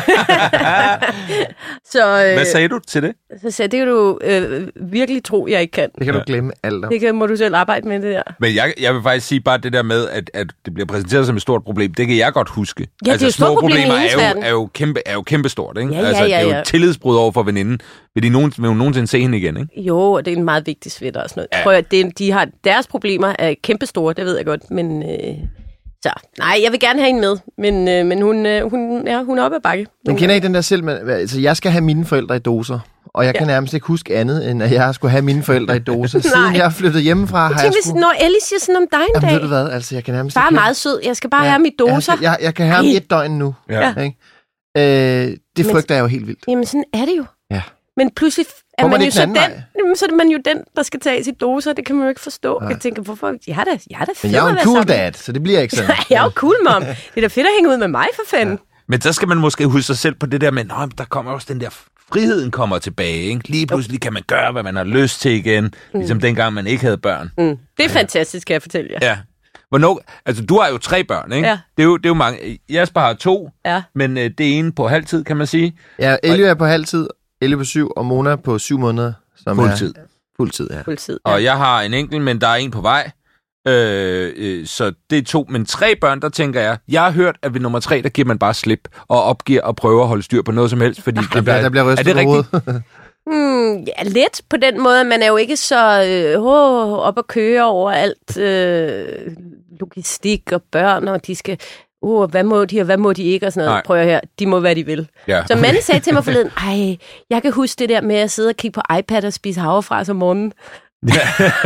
så, øh, hvad sagde du til det? Så sagde det kan du øh, virkelig tro, jeg ikke kan. Det kan du glemme alt om. Det kan, må du selv arbejde med, det der. Men jeg, jeg vil faktisk sige bare det der med, at, at det bliver præsenteret som et stort problem. Det kan jeg godt huske. Ja, altså, det er små problem problemer er jo, er, jo kæmpe, er jo kæmpe stort, ikke? Ja, ja, altså, ja, ja. det er jo et tillidsbrud over for veninden. Vil, de nogen, vil hun nogensinde se hende igen, ikke? Jo, og det er en meget vigtig sweater og sådan noget. Ja. Prøv at, det, de har, deres problemer er kæmpe store, det ved jeg godt, men... Øh, så, nej, jeg vil gerne have hende med, men, øh, men hun, øh, hun, ja, hun er oppe ad bakke. Men kender I den der selv med, altså jeg skal have mine forældre i doser, og jeg ja. kan nærmest ikke huske andet, end at jeg skulle have mine forældre i doser. Siden jeg er flyttet hjemmefra, har jeg, jeg skulle... Når Ellie siger sådan om dig en Jamen, dag. ved du hvad, altså jeg kan nærmest bare ikke... meget sød, jeg skal bare ja, have mit doser. Altså, jeg, jeg kan have ham et døgn nu. Ja. Ikke? Øh, det frygter men, jeg jo helt vildt. Jamen sådan er det jo. Ja. Men pludselig er Kommer man jo så den, jamen, så er man jo den, der skal tage sit doser. Det kan man jo ikke forstå. Ja. Jeg tænker, hvorfor? Jeg er da, jeg er da Men jeg er jo en cool sammen. dad, så det bliver ikke sådan. Jeg er jo cool, mom. Det er da fedt at hænge ud med mig, for fanden. Ja. Men så skal man måske huske sig selv på det der med, at der kommer også den der friheden kommer tilbage. Ikke? Lige pludselig kan man gøre, hvad man har lyst til igen. Mm. Ligesom dengang, man ikke havde børn. Mm. Det er ja. fantastisk, kan jeg fortælle jer. Ja. Hvornår, altså, du har jo tre børn, ikke? Ja. Det er jo, det er jo mange. Jesper har to, ja. men øh, det ene på halvtid, kan man sige. Ja, Ellie er på halvtid, Ellie på syv, og Mona på syv måneder. Som fuldtid. Er fuldtid, ja. Fuldtid, ja. Og jeg har en enkelt, men der er en på vej. Øh, øh, så det er to. Men tre børn, der tænker jeg, jeg har hørt, at ved nummer tre, der giver man bare slip og opgiver og prøver at holde styr på noget som helst. Fordi der, bliver, der bliver rystet på hovedet. Hmm, ja, lidt på den måde. Man er jo ikke så øh, oh, op at køre over alt øh, logistik og børn, og de skal... Uh, hvad må de, og hvad må de ikke, og sådan noget. Prøv at høre, de må, hvad de vil. Ja. Så manden sagde til mig forleden, ej, jeg kan huske det der med at sidde og kigge på iPad og spise havrefras om morgenen. Ja.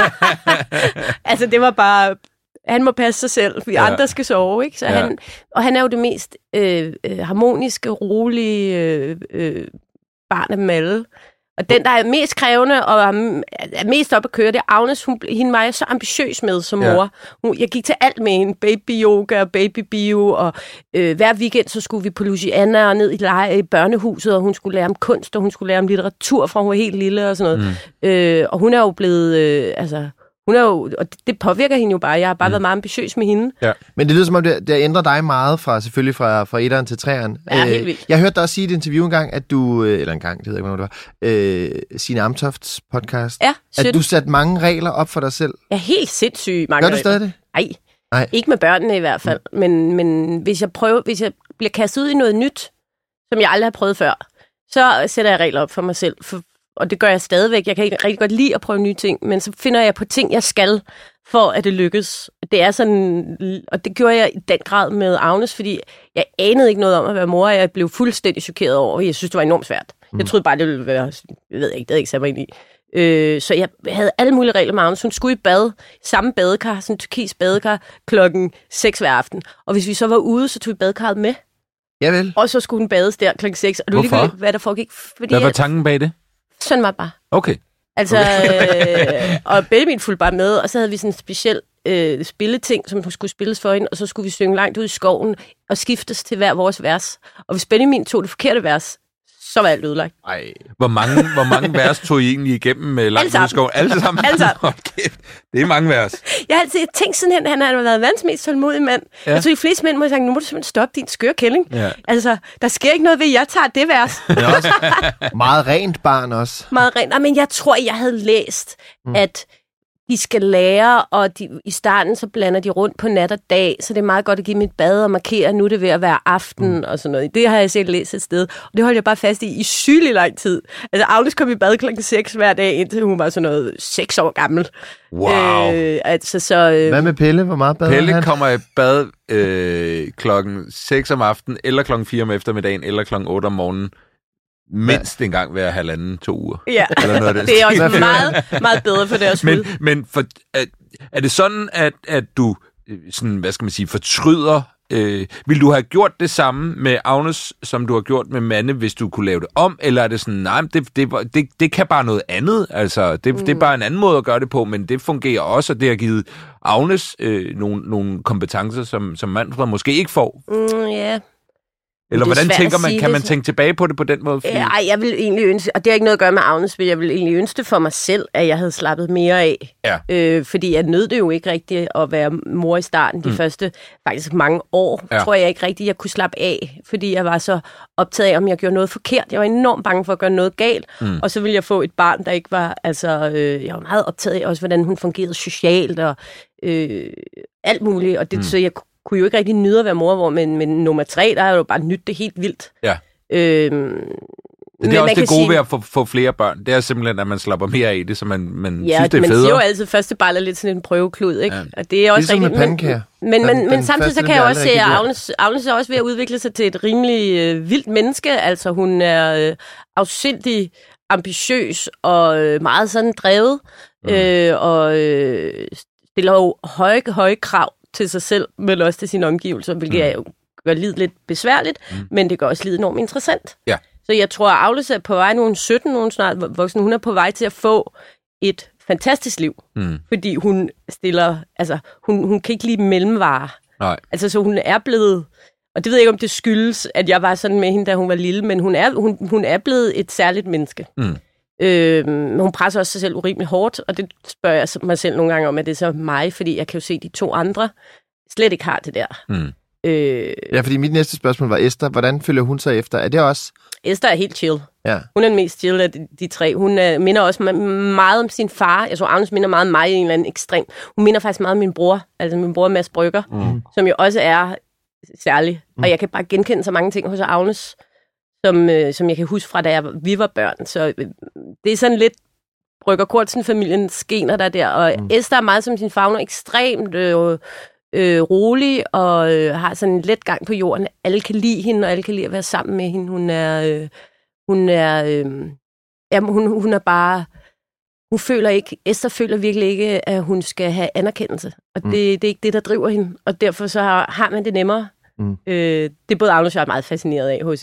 Altså, det var bare... Han må passe sig selv, vi ja. andre skal sove, ikke? Så ja. han, og han er jo det mest øh, øh, harmoniske, rolige øh, øh, barn af dem alle. Og den, der er mest krævende og er mest op at køre, det er Agnes. Hun, hende var jeg så ambitiøs med som mor. Ja. Hun, jeg gik til alt med hende. Baby-yoga og baby-bio. Og øh, hver weekend så skulle vi på Louisiana og ned i, lege, i børnehuset, og hun skulle lære om kunst, og hun skulle lære om litteratur, fra hun var helt lille og sådan noget. Mm. Øh, og hun er jo blevet... Øh, altså, hun er jo, og det påvirker hende jo bare. Jeg har bare mm. været meget ambitiøs med hende. Ja. Men det lyder som om, det, det ændrer dig meget fra, selvfølgelig fra, fra etteren til treeren. Ja, helt vildt. Jeg hørte dig også sige i et interview en gang, at du, eller en gang, det ved jeg ikke, hvornår det var, øh, Signe Amtofts podcast, ja, at du satte mange regler op for dig selv. Ja, helt sindssygt mange Gør du stadig det? Nej, Nej, ikke med børnene i hvert fald. Mm. Men, men hvis jeg prøver, hvis jeg bliver kastet ud i noget nyt, som jeg aldrig har prøvet før, så sætter jeg regler op for mig selv. For, og det gør jeg stadigvæk. Jeg kan ikke rigtig godt lide at prøve nye ting, men så finder jeg på ting, jeg skal, for at det lykkes. Det er sådan, og det gjorde jeg i den grad med Agnes, fordi jeg anede ikke noget om at være mor, og jeg blev fuldstændig chokeret over, og jeg synes, det var enormt svært. Mm. Jeg troede bare, det ville være, jeg ved ikke, det havde ikke sat mig ind i. Øh, så jeg havde alle mulige regler med Agnes. Hun skulle i bad, samme badekar, sådan en turkis badekar, klokken seks hver aften. Og hvis vi så var ude, så tog vi badekarret med. Javel. Og så skulle hun bades der klokken seks. Og du Hvorfor? Lige, hvad der foregik. Fordi hvad var tanken bag det? Sådan var det bare. Okay. Altså, okay. øh, og babyen fulgte bare med, og så havde vi sådan en speciel øh, spilleting, som skulle spilles for hende, og så skulle vi synge langt ud i skoven og skiftes til hver vores vers. Og hvis Benjamin tog det forkerte vers, så var alt ødelagt. Ej. Hvor mange, hvor mange vers tog I egentlig igennem med langt ud i skoven? Alle sammen? Alle sammen. Okay. Det er mange vers. Jeg har altid tænkt sådan hen, han har været verdens mest tålmodige mand. Ja. Jeg tror, de fleste mænd må have sagt, nu må du simpelthen stoppe din skøre kælling. Ja. Altså, der sker ikke noget ved, at jeg tager det vers. Det er også meget rent barn også. Meget rent. Men jeg tror, jeg havde læst, mm. at de skal lære, og de, i starten så blander de rundt på nat og dag, så det er meget godt at give dem et bad og markere, nu er det ved at være aften mm. og sådan noget. Det har jeg selv læst et sted, og det holdt jeg bare fast i i sygelig lang tid. Altså, Agnes kom i bad klokken seks hver dag, indtil hun var sådan noget seks år gammel. Wow. Øh, altså, så, øh, Hvad med Pelle? Hvor meget bad Pelle han? kommer i bad øh, klokken seks om aftenen, eller klokken fire om eftermiddagen, eller klokken otte om morgenen. Mindst ja. en gang hver halvanden, to uger. Ja, eller noget af det er også meget, meget bedre for deres men, men for, er, er det sådan, at, at du sådan, hvad skal man sige, fortryder? Øh, vil du have gjort det samme med Agnes, som du har gjort med Manne, hvis du kunne lave det om? Eller er det sådan, nej, det, det, det, det kan bare noget andet. Altså, det, mm. det er bare en anden måde at gøre det på, men det fungerer også, og det har givet Agnes øh, nogle, nogle kompetencer, som, som Manfred måske ikke får. Mm, yeah. Eller hvordan tænker man, kan man tænke tilbage på det på den måde? Nej, jeg vil egentlig ønske, og det har ikke noget at gøre med Agnes, men jeg vil egentlig ønske det for mig selv, at jeg havde slappet mere af. Ja. Øh, fordi jeg nød det jo ikke rigtigt at være mor i starten. De mm. første faktisk mange år, ja. tror jeg ikke rigtigt, jeg kunne slappe af, fordi jeg var så optaget af, om jeg gjorde noget forkert. Jeg var enormt bange for at gøre noget galt, mm. og så ville jeg få et barn, der ikke var, altså, øh, jeg var meget optaget af også, hvordan hun fungerede socialt og øh, alt muligt, og det, mm. så jeg kunne jo ikke rigtig nyde at være mor, hvor men, men nummer tre, der er jo bare nyt det helt vildt. Ja. Øhm, det er også det gode sige, ved at få, få flere børn. Det er simpelthen, at man slapper mere af det, så man, man ja, synes, det er man federe. Ja, man siger jo altid, at første barn er lidt sådan en prøveklud, ikke? Ja. Og det er også ligesom rigtig, med pandekager. Men, men, men, men samtidig så kan jeg også se, at Agnes, Agnes er også ved at udvikle sig til et rimelig øh, vildt menneske. Altså hun er øh, afsindig ambitiøs og øh, meget sådan drevet, mm. øh, og øh, stiller jo høje, høje krav til sig selv, men også til sine omgivelser, hvilket mm. jo gør livet lidt besværligt, mm. men det gør også livet enormt interessant. Ja. Så jeg tror, at Agnes er på vej, nu er hun sytten, nu er hun snart voksen, hun er på vej til at få et fantastisk liv, mm. fordi hun stiller, altså hun, hun kan ikke lide mellemvarer. Nej. Altså så hun er blevet, og det ved jeg ikke, om det skyldes, at jeg var sådan med hende, da hun var lille, men hun er, hun, hun er blevet et særligt menneske. Mm. Øhm, hun presser også sig selv urimeligt hårdt, og det spørger jeg mig selv nogle gange om, at det er så mig, fordi jeg kan jo se, at de to andre slet ikke har det der. Mm. Øh, ja, fordi mit næste spørgsmål var Esther. Hvordan følger hun sig efter? Er det også? Esther er helt chill. Ja. Hun er den mest chill af de, de tre. Hun er, minder også meget om sin far. Jeg tror, Agnes minder meget om mig i en eller anden ekstrem. Hun minder faktisk meget om min bror, altså min bror Mads Brygger, mm. som jo også er særlig. Mm. Og jeg kan bare genkende så mange ting hos Agnes, Som, øh, som jeg kan huske fra, da jeg, vi var børn. Så øh, det er sådan lidt Brygger Kortsen-familien skener der der. Og mm. Esther er meget som sin far, hun er ekstremt øh, øh, rolig og øh, har sådan en let gang på jorden. Alle kan lide hende, og alle kan lide at være sammen med hende. Hun er, øh, hun er, øh, ja, hun, hun er bare, hun føler ikke, Esther føler virkelig ikke, at hun skal have anerkendelse. Og mm. det, det er ikke det, der driver hende. Og derfor så har, har man det nemmere. Mm. Øh, det er både Agnes og jeg er meget fascineret af hos hende.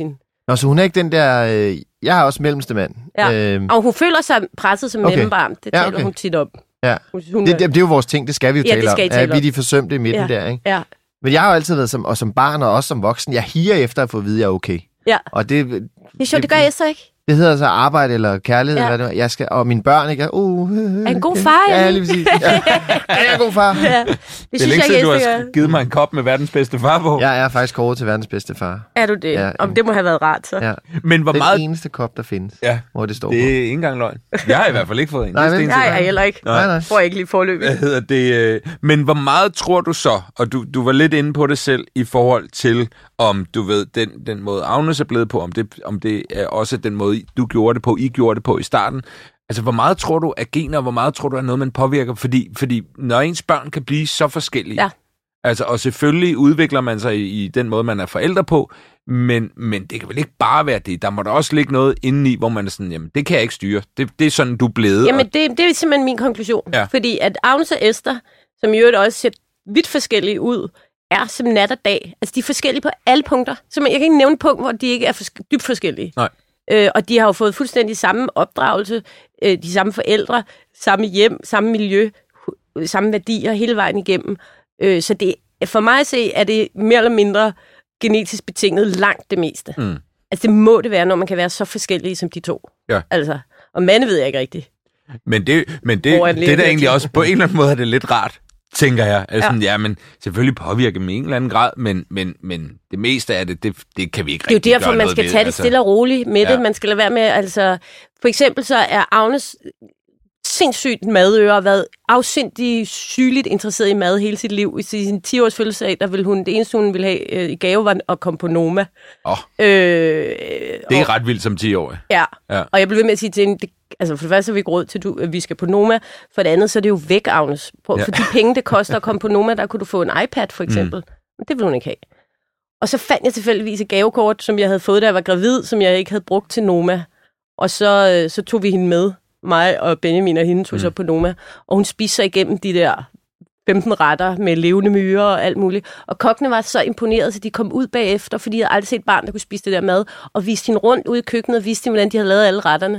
Nå, så hun er ikke den der... Øh, jeg har også mellemste mand. Ja. Øhm, og hun føler sig presset som okay. mellembarn. Det taler ja, okay. hun tit om. Ja. Hun, det, det, det er jo vores ting, det skal vi jo ja, tale om. Tale ja, om. Vi er de forsømte i midten ja. der, ikke? Ja. Men jeg har jo altid været som, og som barn og også som voksen, jeg higer efter at få at vide, at jeg er okay. Ja. Og det, det er sjovt, det gør jeg så ikke. Det hedder så arbejde eller kærlighed, ja. eller hvad det er. Jeg skal, og mine børn, ikke? Uh, er en god far, ja, lige præcis. Ja. Jeg er en god far. Ja. Det, det synes er længe jeg, siden, du har givet mig en kop med verdens bedste far på. Jeg er faktisk kåret til verdens bedste far. Er du det? Ja, Om det må have været rart, så. Ja. Men hvor den meget... eneste kop, der findes, ja. hvor det står det på. Det er ikke engang løgn. Jeg har i hvert fald ikke fået en. Nej, det nej, jeg heller ikke. Nej, nej. Får jeg ikke lige forløbet. Hvad hedder det? Men hvor meget tror du så, og du, du var lidt inde på det selv, i forhold til, om du ved, den, den måde Agnes er blevet på, om det, om det er også den måde, du gjorde det på, I gjorde det på i starten. Altså, hvor meget tror du er gener, og hvor meget tror du er noget, man påvirker? Fordi, fordi når ens børn kan blive så forskellige, ja. altså, og selvfølgelig udvikler man sig i, i den måde, man er forældre på, men, men det kan vel ikke bare være det. Der må der også ligge noget indeni, hvor man er sådan, jamen, det kan jeg ikke styre. Det, det er sådan, du er blevet. Jamen, og... det, det er simpelthen min konklusion. Ja. Fordi at Agnes og Esther, som i øvrigt også ser vidt forskellige ud, er som nat og dag. Altså, de er forskellige på alle punkter. Så jeg kan ikke nævne et punkt, hvor de ikke er fors- dybt forskellige. Nej. Øh, og de har jo fået fuldstændig samme opdragelse, øh, de samme forældre, samme hjem, samme miljø, hu- samme værdier hele vejen igennem. Øh, så det, for mig at se, er det mere eller mindre genetisk betinget langt det meste. Mm. Altså, det må det være, når man kan være så forskellige som de to. Ja. Altså, og mande ved jeg ikke rigtigt. Men det, men det, det, det er da egentlig også, på en eller anden måde er det lidt rart, tænker jeg. Altså, ja. ja, men selvfølgelig påvirker dem i en eller anden grad, men, men, men det meste af det, det, det kan vi ikke rigtig gøre. Det er jo derfor, man skal ved. tage det altså, stille og roligt med ja. det. Man skal lade være med, altså... For eksempel så er Agnes sindssygt madører og været afsindigt sygeligt interesseret i mad hele sit liv. I sin ti-års fødselsdag, der ville hun, det eneste, hun ville have øh, i gave, var at komme på Noma. Oh, øh, det er og, ret vildt som ti-årig. Ja. ja, og jeg blev ved med at sige til hende, det, altså for det første har vi ikke råd til, du, at vi skal på Noma. For det andet, så er det jo væk, Agnes. Prøv, ja. For de penge, det koster at komme på Noma, der kunne du få en iPad, for eksempel. Mm. Men det ville hun ikke have. Og så fandt jeg tilfældigvis et gavekort, som jeg havde fået, da jeg var gravid, som jeg ikke havde brugt til Noma. Og så, øh, så tog vi hende med. Mig og Benjamin og hende tog mm. så på Noma, og hun spiste sig igennem de der femten retter med levende myrer og alt muligt. Og kokkene var så imponeret, så de kom ud bagefter, fordi jeg havde aldrig set et barn, der kunne spise det der mad, og viste hende rundt ude i køkkenet, og viste hende, hvordan de havde lavet alle retterne.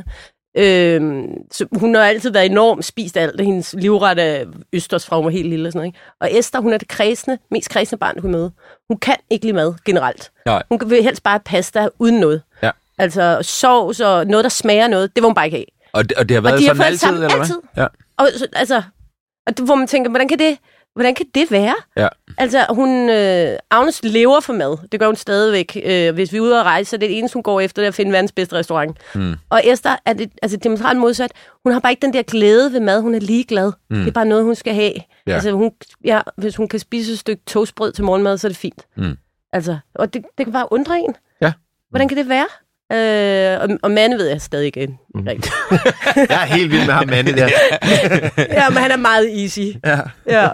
Øhm, så hun har altid været enormt spist alt, og hendes livret af østers fra hun var helt lille og sådan noget, ikke? Og Esther, hun er det kredsende, mest kredsende barn, du kan møde. Hun kan ikke lide mad generelt. Nej. Hun vil helst bare pasta uden noget. Ja. Altså sovs og noget, der smager noget, det vil hun bare ikke have. Og det, og det har været og de sådan har altid, sammen, eller hvad? altid. Ja. Og, så, altså, og det, hvor man tænker, hvordan kan det, hvordan kan det være? Ja. Altså, hun, øh, Agnes lever for mad. Det gør hun stadigvæk. Øh, hvis vi er ude at rejse, så er det det eneste, hun går efter, det er at finde verdens bedste restaurant. Mm. Og Esther er det, altså, demonstralt modsat. Hun har bare ikke den der glæde ved mad. Hun er ligeglad. Mm. Det er bare noget, hun skal have. Ja. Altså, hun, ja, hvis hun kan spise et stykke toastbrød til morgenmad, så er det fint. Mm. Altså, og det, det kan bare undre en. Ja. Hvordan kan det være? Øh, og, og Mande ved jeg stadig ikke mm. rigtigt. Jeg er helt vild med ham, Mande der. Ja, men han er meget easy. Ja. Ja.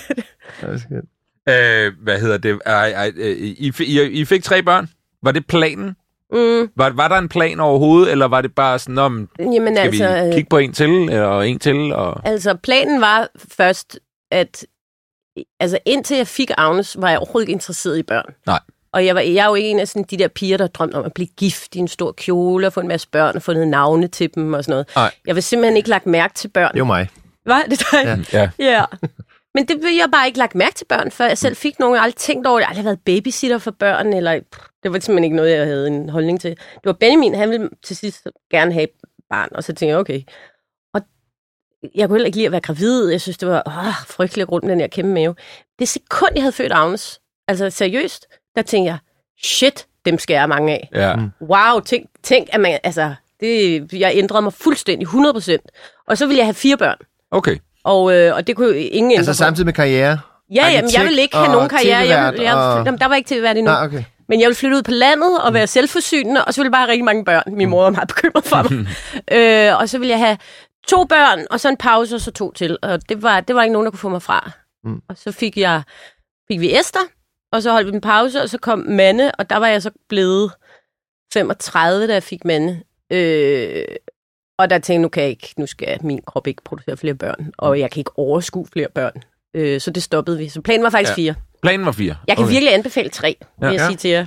øh, hvad hedder det? Ej, ej, I, I, I fik tre børn. Var det planen? Mm. Var, var der en plan overhovedet, eller var det bare sådan, om Jamen, skal altså, vi kigge på en til, og en til? Og... Altså, planen var først, at altså, indtil jeg fik Agnes, var jeg overhovedet ikke interesseret i børn. Nej. Og jeg, var, jeg er jo en af sådan, de der piger, der drømte om at blive gift i en stor kjole, og få en masse børn, og få noget navne til dem og sådan noget. Nej. Jeg vil simpelthen ikke lagt mærke til børn. Det var mig. Hvad? Det er dig? Ja. Ja. Men det vil jeg bare ikke lagt mærke til børn, før jeg selv fik nogen. Jeg har aldrig tænkt over det. Jeg har aldrig været babysitter for børn, eller pff, det var simpelthen ikke noget, jeg havde en holdning til. Det var Benjamin, han ville til sidst gerne have barn, og så tænkte jeg, okay. Og jeg kunne heller ikke lide at være gravid. Jeg synes, det var åh, frygteligt at rundt med den her kæmpe mave. Det sekund, jeg havde født Agnes, altså seriøst, der tænkte jeg, shit, dem skal jeg mange af. Ja. Wow, tænk, tænk at man, altså, det, jeg ændrede mig fuldstændig, hundrede procent. Og så ville jeg have fire børn. Okay. Og, øh, og det kunne jo ingen Altså samtidig med karriere? Ja, jamen, jeg vil ikke have nogen karriere. Jeg vil, jeg, og... jamen, der var ikke til at være det nu. Nej, okay. Men jeg vil flytte ud på landet og være selvforsynende, og så ville jeg bare have rigtig mange børn. Min mor var meget bekymret for mig. øh, og så ville jeg have to børn, og så en pause, og så to til. Og det var, det var ikke nogen, der kunne få mig fra. Mm. Og så fik, jeg, fik vi Esther, og så holdt vi en pause, og så kom Manne, og der var jeg så blevet femogtredive, da jeg fik Manne. Øh, og der tænkte jeg, nu kan jeg ikke, nu skal min krop ikke producere flere børn, og jeg kan ikke overskue flere børn. Øh, så det stoppede vi. Så planen var faktisk ja. fire. Planen var fire? Jeg kan okay. virkelig anbefale tre, vil ja. jeg ja. sige til jer.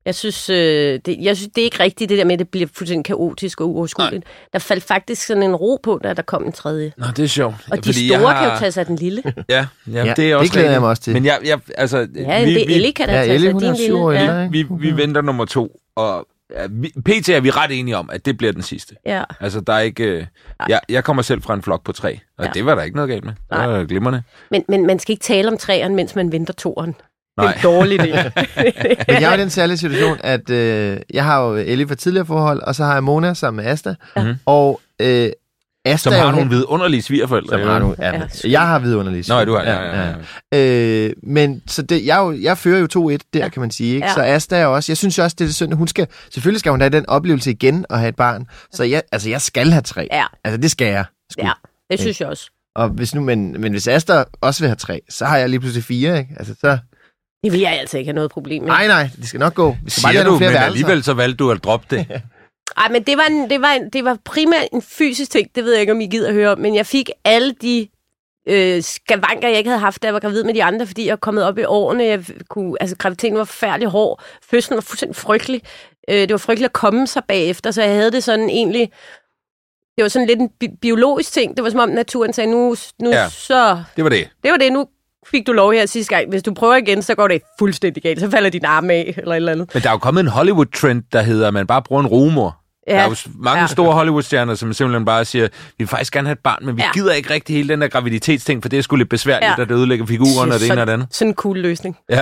Jeg synes, øh, det, jeg synes, det er ikke rigtigt, det der med, at det bliver fuldstændig kaotisk og uoverskueligt. Der faldt faktisk sådan en ro på, da der kom en tredje. Nå, det er sjovt. Og de store har... kan jo tage sig af den lille. Ja, ja, ja det er også det glæder jeg mig også til. Men jeg, jeg altså... Ja, vi, det Ellie kan da ja, tage Ellie, sig af din lille. År ja. ældre, vi, vi venter nummer to, og ja, vi, P T er vi ret enige om, at det bliver den sidste. Ja. Altså, der er ikke... Øh, jeg, jeg kommer selv fra en flok på tre, og ja. det var der ikke noget galt med. Det var glimrende. Men, men man skal ikke tale om træerne, mens man venter toeren. Nej. Det er en dårlig idé. Men jeg er i den særlige situation, at øh, jeg har jo Ellie fra tidligere forhold, og så har jeg Mona sammen med Asta. Ja. Og øh, Asta som har jo nogle vidunderlige svigerforældre. Som har nogle, ja, ja, jeg har vidunderlige Nå, du har, ja, ja, ja. ja. Øh, men så det, jeg, jo, jeg fører jo to et der, ja. kan man sige. Ikke? Ja. Så Asta er også, jeg synes også, det er synd, hun skal, selvfølgelig skal hun have den oplevelse igen at have et barn. Så jeg, altså, jeg skal have tre. Ja. Altså, det skal jeg. Sku. Ja, det synes jeg også. Og hvis nu, men, men hvis Asta også vil have tre, så har jeg lige pludselig fire, ikke? Altså, så... Det vil jeg altså ikke have noget problem med. Nej, nej, det skal nok gå. Vi skal Siger bare du, men værelser. alligevel så valgte du at droppe det. Ej, men det var, en, det, var en, det var primært en fysisk ting, det ved jeg ikke, om I gider at høre om, men jeg fik alle de øh, skavanker, jeg ikke havde haft, da jeg var gravid med de andre, fordi jeg var kommet op i årene. Jeg kunne, altså, graviditeten var forfærdelig hård. Fødslen var fuldstændig frygtelig. Øh, det var frygteligt at komme sig bagefter, så jeg havde det sådan egentlig... Det var sådan lidt en bi- biologisk ting. Det var som om naturen sagde, nu, nu ja, så... det var det. Det var det, nu fik du lov her sidste gang. Hvis du prøver igen, så går det fuldstændig galt. Så falder din arm af, eller et eller andet. Men der er jo kommet en Hollywood-trend, der hedder, at man bare bruger en rumor. Ja. Der er jo mange ja. store Hollywood-stjerner, som simpelthen bare siger, vi vil faktisk gerne have et barn, men vi ja. gider ikke rigtig hele den der graviditetsting, for det er sgu lidt besværligt, ja. at det ødelægger figuren og det ene og det andet. Sådan en cool løsning. Ja.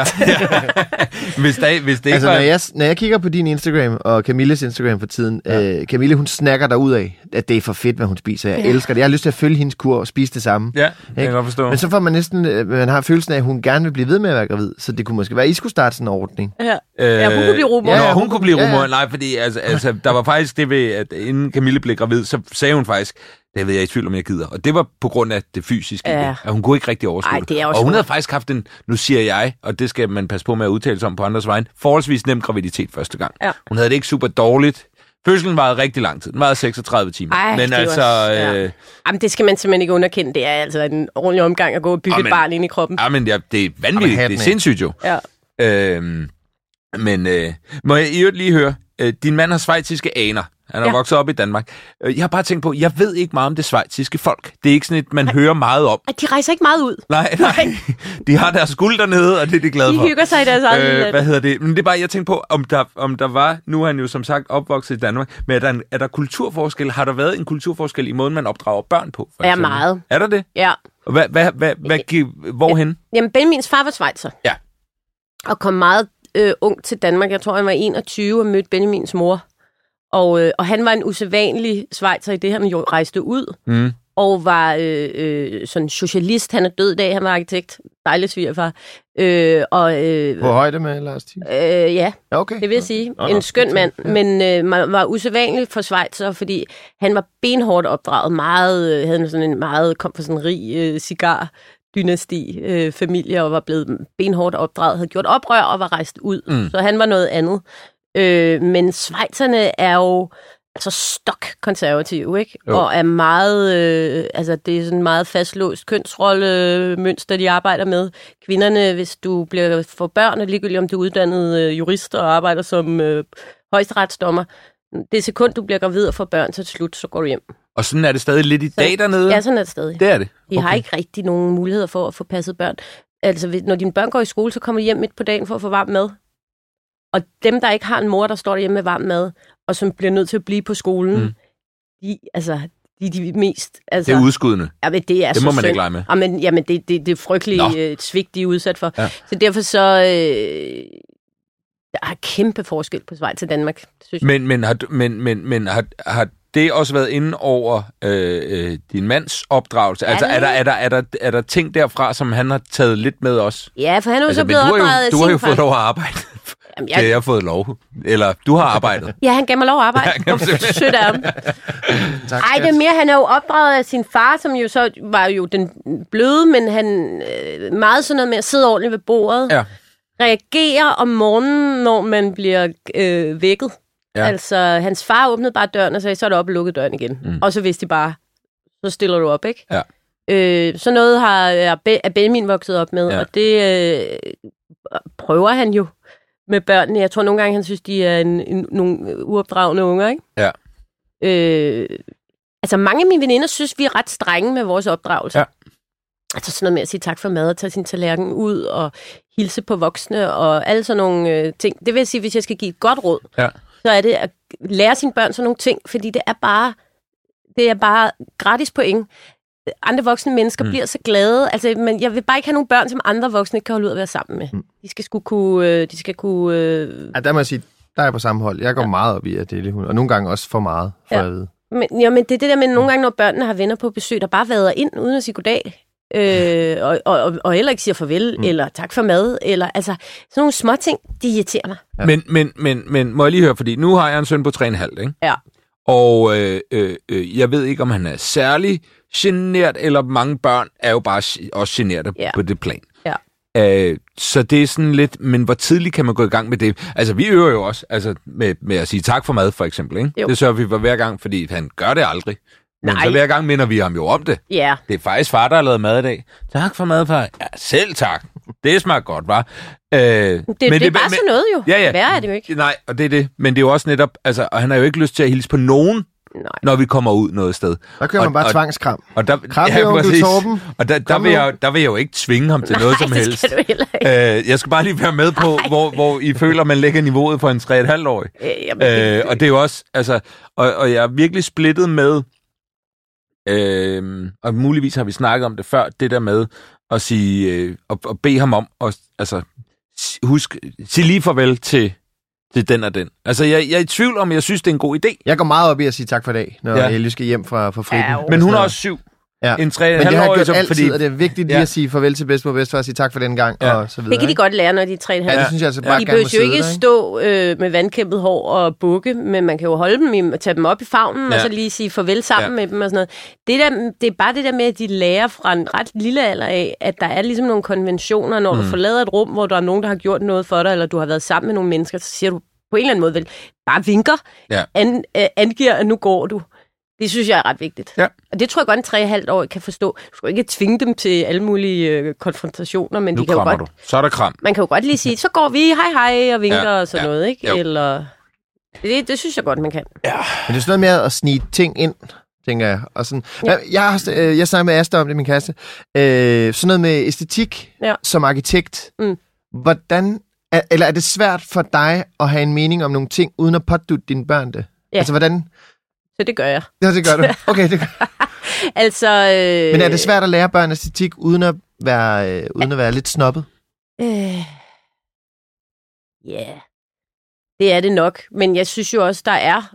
hvis, der, hvis det ikke altså, var... når, jeg, når jeg kigger på din Instagram og Camilles Instagram for tiden, ja. øh, Camille, hun snakker derud af, at det er for fedt, hvad hun spiser. Jeg ja. elsker det. Jeg har lyst til at følge hendes kur og spise det samme. Ja, det kan jeg godt forstå. Men så får man næsten, man har følelsen af, at hun gerne vil blive ved med at være gravid, så det kunne måske være, at I skulle starte sådan en ordning. Ja, øh, ja hun kunne blive rumor. Ja, ja, hun, hun kunne blive ja, rumor. ja. Nej, fordi altså, altså, der var faktisk det ved, at inden Camille blev gravid, så sagde hun faktisk, det ved jeg i tvivl om, jeg gider. Og det var på grund af det fysiske. Ja. At hun kunne ikke rigtig overskue det. Og hun havde faktisk haft en, nu siger jeg, og det skal man passe på med at udtale sig om på andres vejen, forholdsvis nem graviditet første gang. Ja. Hun havde det ikke super dårligt. Fødslen varede rigtig lang tid. Den varede seksogtredive timer. Ej, men altså... Var, øh... ja. Jamen, det skal man simpelthen ikke underkende. Det er altså en ordentlig omgang at gå og bygge Amen. et barn ind i kroppen. Jamen, ja, det er vanvittigt. Det er sindssygt jo. Ja. Øhm, men øh, må jeg i øvrigt lige høre, øh, din mand har schweiziske aner. Han er ja. vokset op i Danmark. Jeg har bare tænkt på, jeg ved ikke meget om det schweiziske folk. Det er ikke sådan et, man hører meget om. De rejser ikke meget ud. Nej, nej. De har deres skuld dernede, og det er de glade de for. De hygger sig i deres eget øh, land. Hvad hedder det? Men det er bare, jeg tænkte på, om der, om der var, nu er han jo som sagt opvokset i Danmark, men er der, en, er der kulturforskel? Har der været en kulturforskel i måden, man opdrager børn på? Ja, meget. Er der det? Ja. Og hvad, hvad, hvad, hvad, hvad, hvorhen? Jamen, Benjamins far var schweizer. Ja. Og kom meget øh, ung til Danmark. Jeg tror, han var enogtyve og mødte Benjamins mor. Og, øh, og han var en usædvanlig schweizer i det, han jo rejste ud. Mm. Og var øh, øh, sådan socialist. Han er død i dag, han var arkitekt. Dejlig svigerfar. Øh, og, øh, På højde med Lars Thiel? Øh, ja, okay. det vil jeg sige. Nå, en nå, skøn mand, ja. men øh, man var usædvanlig for schweizer, fordi han var benhårdt opdraget. Meget, øh, havde sådan en meget, kom fra sådan en rig øh, cigar dynasti øh, familie og var blevet benhårdt opdraget, havde gjort oprør og var rejst ud. Mm. Så han var noget andet. Øh, men schweizerne er jo altså stok konservative, ikke? Jo. Og er meget, øh, altså det er sådan meget fastlåst kønsrollemønster, de arbejder med. Kvinderne, hvis du bliver for børn, og ligegyldigt om du er uddannet øh, jurist og arbejder som øh, højesteretsdommer, det sekund, du bliver gravid og får børn, så til slut, så går du hjem. Og sådan er det stadig lidt i dag dernede? Ja, sådan er det stadig. Det er det? De okay. har ikke rigtig nogen muligheder for at få passet børn. Altså, når dine børn går i skole, så kommer de hjem midt på dagen for at få varm mad. Og dem, der ikke har en mor, der står derhjemme med varm mad, og som bliver nødt til at blive på skolen, mm. de, altså, de er de mest... Altså, det er udskuddende. Jamen, det er det så må man synd. ikke lege med. Jamen, jamen det, det, det er frygteligt et svigt, de er udsat for. Ja. Så derfor så... Øh, der er kæmpe forskel på Schweiz til Danmark, synes jeg. Men, men, har, men, men, men har, har det også været inde over øh, øh, din mands opdragelse? Altså, er der, er, der, er, der, er der ting derfra, som han har taget lidt med os? Ja, for han er jo altså, så blevet opdraget af Du har jo fået lov at arbejde. Jamen, jeg... Det har jeg fået lov. Eller, du har arbejdet. Ja, han gav mig lov at arbejde. Ja, sødt af ham. Ej, det er mere, han er jo opdraget af sin far, som jo så var jo den bløde, men han øh, meget sådan noget med at sidde ordentligt ved bordet. Ja. Reagerer om morgenen, når man bliver øh, vækket. Ja. Altså, hans far åbnede bare døren og sagde, så er det op og lukket døren igen. Mm. Og så vidste de bare, så stiller du op, ikke? Ja. Øh, så noget har er Benjamin vokset op med, ja. Og det øh, prøver han jo med børnene. Jeg tror nogle gange, han synes, de er en, en, nogle uopdragende unger, ikke? Ja. Øh, altså, mange af mine veninder synes, vi er ret strenge med vores opdragelse. Ja. Altså sådan noget med at sige tak for mad og tage sin tallerken ud og hilse på voksne og alle sådan nogle øh, ting. Det vil jeg sige, hvis jeg skal give et godt råd, ja. så er det at lære sine børn sådan nogle ting, fordi det er bare, det er bare gratis point. Andre voksne mennesker mm. bliver så glade. Altså, men jeg vil bare ikke have nogle børn, som andre voksne ikke kan holde ud at være sammen med. Mm. De skal sgu kunne... Øh, de skal kunne øh... ja, der må jeg sige, der er jeg på samme hold. Jeg går ja. meget op i at dele hund, og nogle gange også for meget, for ja. at vide. Men, ja, men det er det der med, nogle gange, når børnene har venner på besøg, der bare vader ind, uden at sige goddag. Øh, og, og, og heller ikke siger farvel, mm. eller tak for mad, eller altså, sådan nogle små ting, de irriterer mig. Ja. Men, men, men, men må jeg lige høre, fordi nu har jeg en søn på tre komma fem, ikke? Ja. Og øh, øh, jeg ved ikke, om han er særlig genert, eller mange børn er jo bare også generte ja. på det plan. Ja. Øh, så det er sådan lidt, men hvor tidligt kan man gå i gang med det? Altså, vi øver jo også altså, med, med at sige tak for mad, for eksempel. Ikke? Det sørger vi for hver gang, fordi han gør det aldrig. Men Nej. så hver gang minder vi ham jo om det. Ja. Det er faktisk far, der har lavet mad i dag. Tak for mad, far. Ja, selv tak. Det smager godt, hva'? Øh, det, men det er det, bare men, sådan noget jo. Ja, ja. Værre er det jo ikke. Nej, og det er det. Men det er jo også netop, altså, og han har jo ikke lyst til at hilse på nogen, Nej. når vi kommer ud noget sted. Der kører man bare og, tvangskram. Og der, Kram ja, præcis. Og der, der, vil jeg, der vil jeg jo ikke tvinge ham til Nej, noget som helst. Nej, det skal du heller ikke. Øh, jeg skal bare lige være med på, hvor, hvor I føler, man lægger niveauet for en tre komma fem årig. Øh, og det er jo også, altså, og, og jeg er virkelig splittet med, øh, og muligvis har vi snakket om det før, det der med at sige, øh, og, og bede ham om, at, altså, husk, sig lige farvel til, til den og den. Altså, jeg, jeg er i tvivl om, jeg synes, det er en god idé. Jeg går meget op i at sige tak for i dag, når ja. Helge skal hjem fra, fra friden. Ja, men hun er også syv. Ja. En tre, men det har jeg gjort som, altid, fordi... og det er vigtigt lige ja. at sige farvel til bedstemor og bedstefar, og sige tak for den gang, ja. og så videre. Det kan de godt lære, når de er tre komma fem. Ja, det synes jeg altså bare de gerne må sidde jo ikke der, ikke? stå øh, med vandkæmpet hår og bukke, men man kan jo holde dem i, tage dem op i favnen, ja. og så lige sige farvel sammen ja. med dem og sådan noget. Det, der, det er bare det der med, at de lærer fra en ret lille alder af, at der er ligesom nogle konventioner, når mm. du forlader et rum, hvor der er nogen, der har gjort noget for dig, eller du har været sammen med nogle mennesker, så siger du på en eller anden måde vel, bare vinker, ja. an, øh, angiver, at nu går du. Det synes jeg er ret vigtigt. Ja. Og det tror jeg godt, en tre komma fem år kan forstå. Du skal ikke tvinge dem til alle mulige øh, konfrontationer, men nu de kan jo godt... Du. Så er der kram. Man kan jo godt lige sige, så går vi, hej hej, og vinker ja. og sådan ja. noget, ikke? Jo. Eller... Det, det synes jeg godt, man kan. Ja. Men det er sådan noget med at snige ting ind, tænker jeg. Og sådan. Ja. Jeg har øh, jeg snakker med Asta om det, min kæreste. Øh, sådan noget med æstetik ja. som arkitekt. Mm. Hvordan... Er, eller er det svært for dig at have en mening om nogle ting, uden at pådutte dine børn det? Ja. Altså, hvordan... Så det gør jeg. Ja, det gør du. Okay, det gør altså, øh... Men er det svært at lære børn æstetik, uden at være, øh, uden at være lidt snobbet? Øh... Ja, yeah. det er det nok. Men jeg synes jo også, der er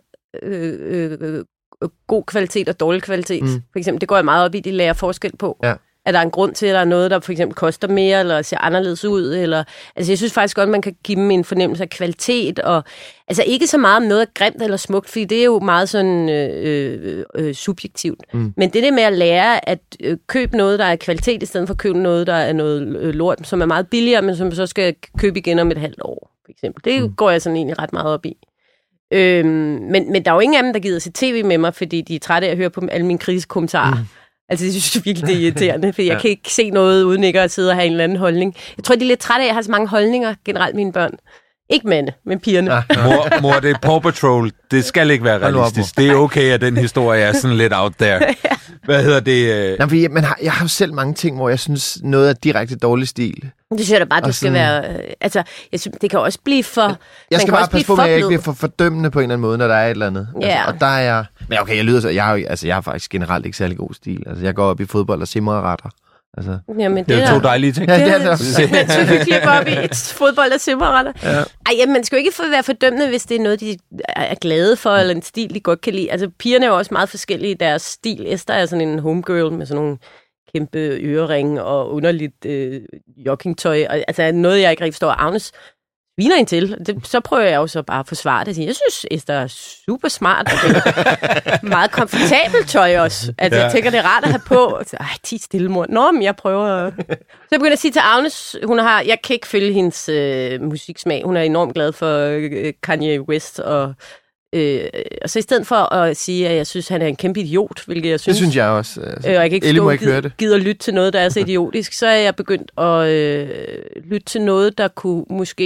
øh, øh, god kvalitet og dårlig kvalitet. Mm. For eksempel, det går jeg meget op i, de lærer forskel på. Ja. At der er en grund til, at der er noget, der for eksempel koster mere, eller ser anderledes ud. Eller, altså, jeg synes faktisk godt, at man kan give dem en fornemmelse af kvalitet. Og, altså ikke så meget om noget er grimt eller smukt, fordi det er jo meget sådan øh, øh, subjektivt. Mm. Men det der med at lære at øh, købe noget, der er kvalitet, i stedet for at købe noget, der er noget øh, lort, som er meget billigere, men som så skal købe igen om et halvt år, for eksempel. Det mm. går jeg sådan egentlig ret meget op i. Øhm, men, men der er jo ingen af dem, der gider se tv med mig, fordi de er trætte af at høre på alle mine kritiske kommentarer. Mm. Altså, det synes jeg virkelig, det er irriterende, for jeg ja. kan ikke se noget, uden ikke at sidde og have en eller anden holdning. Jeg tror, de er lidt trætte af, at jeg har så mange holdninger, generelt mine børn. Ikke mændene, men pigerne. Ja. Mor, mor, det er Paw Patrol. Det skal ikke være realistisk. Det er okay, at den historie er sådan lidt out there. Ja. Hvad hedder det? Nå, fordi, men jeg har jo selv mange ting, hvor jeg synes, noget er direkte dårlig stil. Det synes jeg da bare, du skal være... Altså, jeg synes, det kan også blive for... Jeg skal bare passe på, at jeg ikke bliver for fordømmende på en eller anden måde, når der er et eller andet. Ja. Altså, og der er jeg... Men okay, jeg lyder så... Jeg har, jo, altså, jeg har faktisk generelt ikke særlig god stil. Altså, jeg går op i fodbold og simmer og retter. Altså. Jamen, det er jo to dejlige ting. Ja, det er det. Det er hyggeligt at gå op i et fodbold og simmer og retter. Ja. Ej, jamen, man skal jo ikke være fordømmende, hvis det er noget, de er glade for, eller en stil, de godt kan lide. Altså, pigerne er jo også meget forskellige i deres stil. Esther er sådan en homegirl med sådan nogle kæmpe øreringe og underligt øh, joggingtøj. Og, altså noget, jeg ikke rigtig forstår. Agnes sviner en til. Det, så prøver jeg jo så bare at forsvare det. Jeg synes, Esther er super smart. Og det er meget komfortabelt tøj også. Altså, ja. Jeg tænker, det er rart at have på. Så, ej, ti stille mor. Nå, men jeg prøver. Så jeg begynder at sige til Agnes, hun har, jeg kan ikke følge hendes øh, musiksmag. Hun er enormt glad for øh, Kanye West og Øh, og så i stedet for at sige, at jeg synes, han er en kæmpe idiot, hvilket jeg synes... Det synes jeg også. Altså, øh, og jeg kan ikke forstå, at gider, gider lytte til noget, der er så idiotisk, så er jeg begyndt at øh, lytte til noget, der kunne måske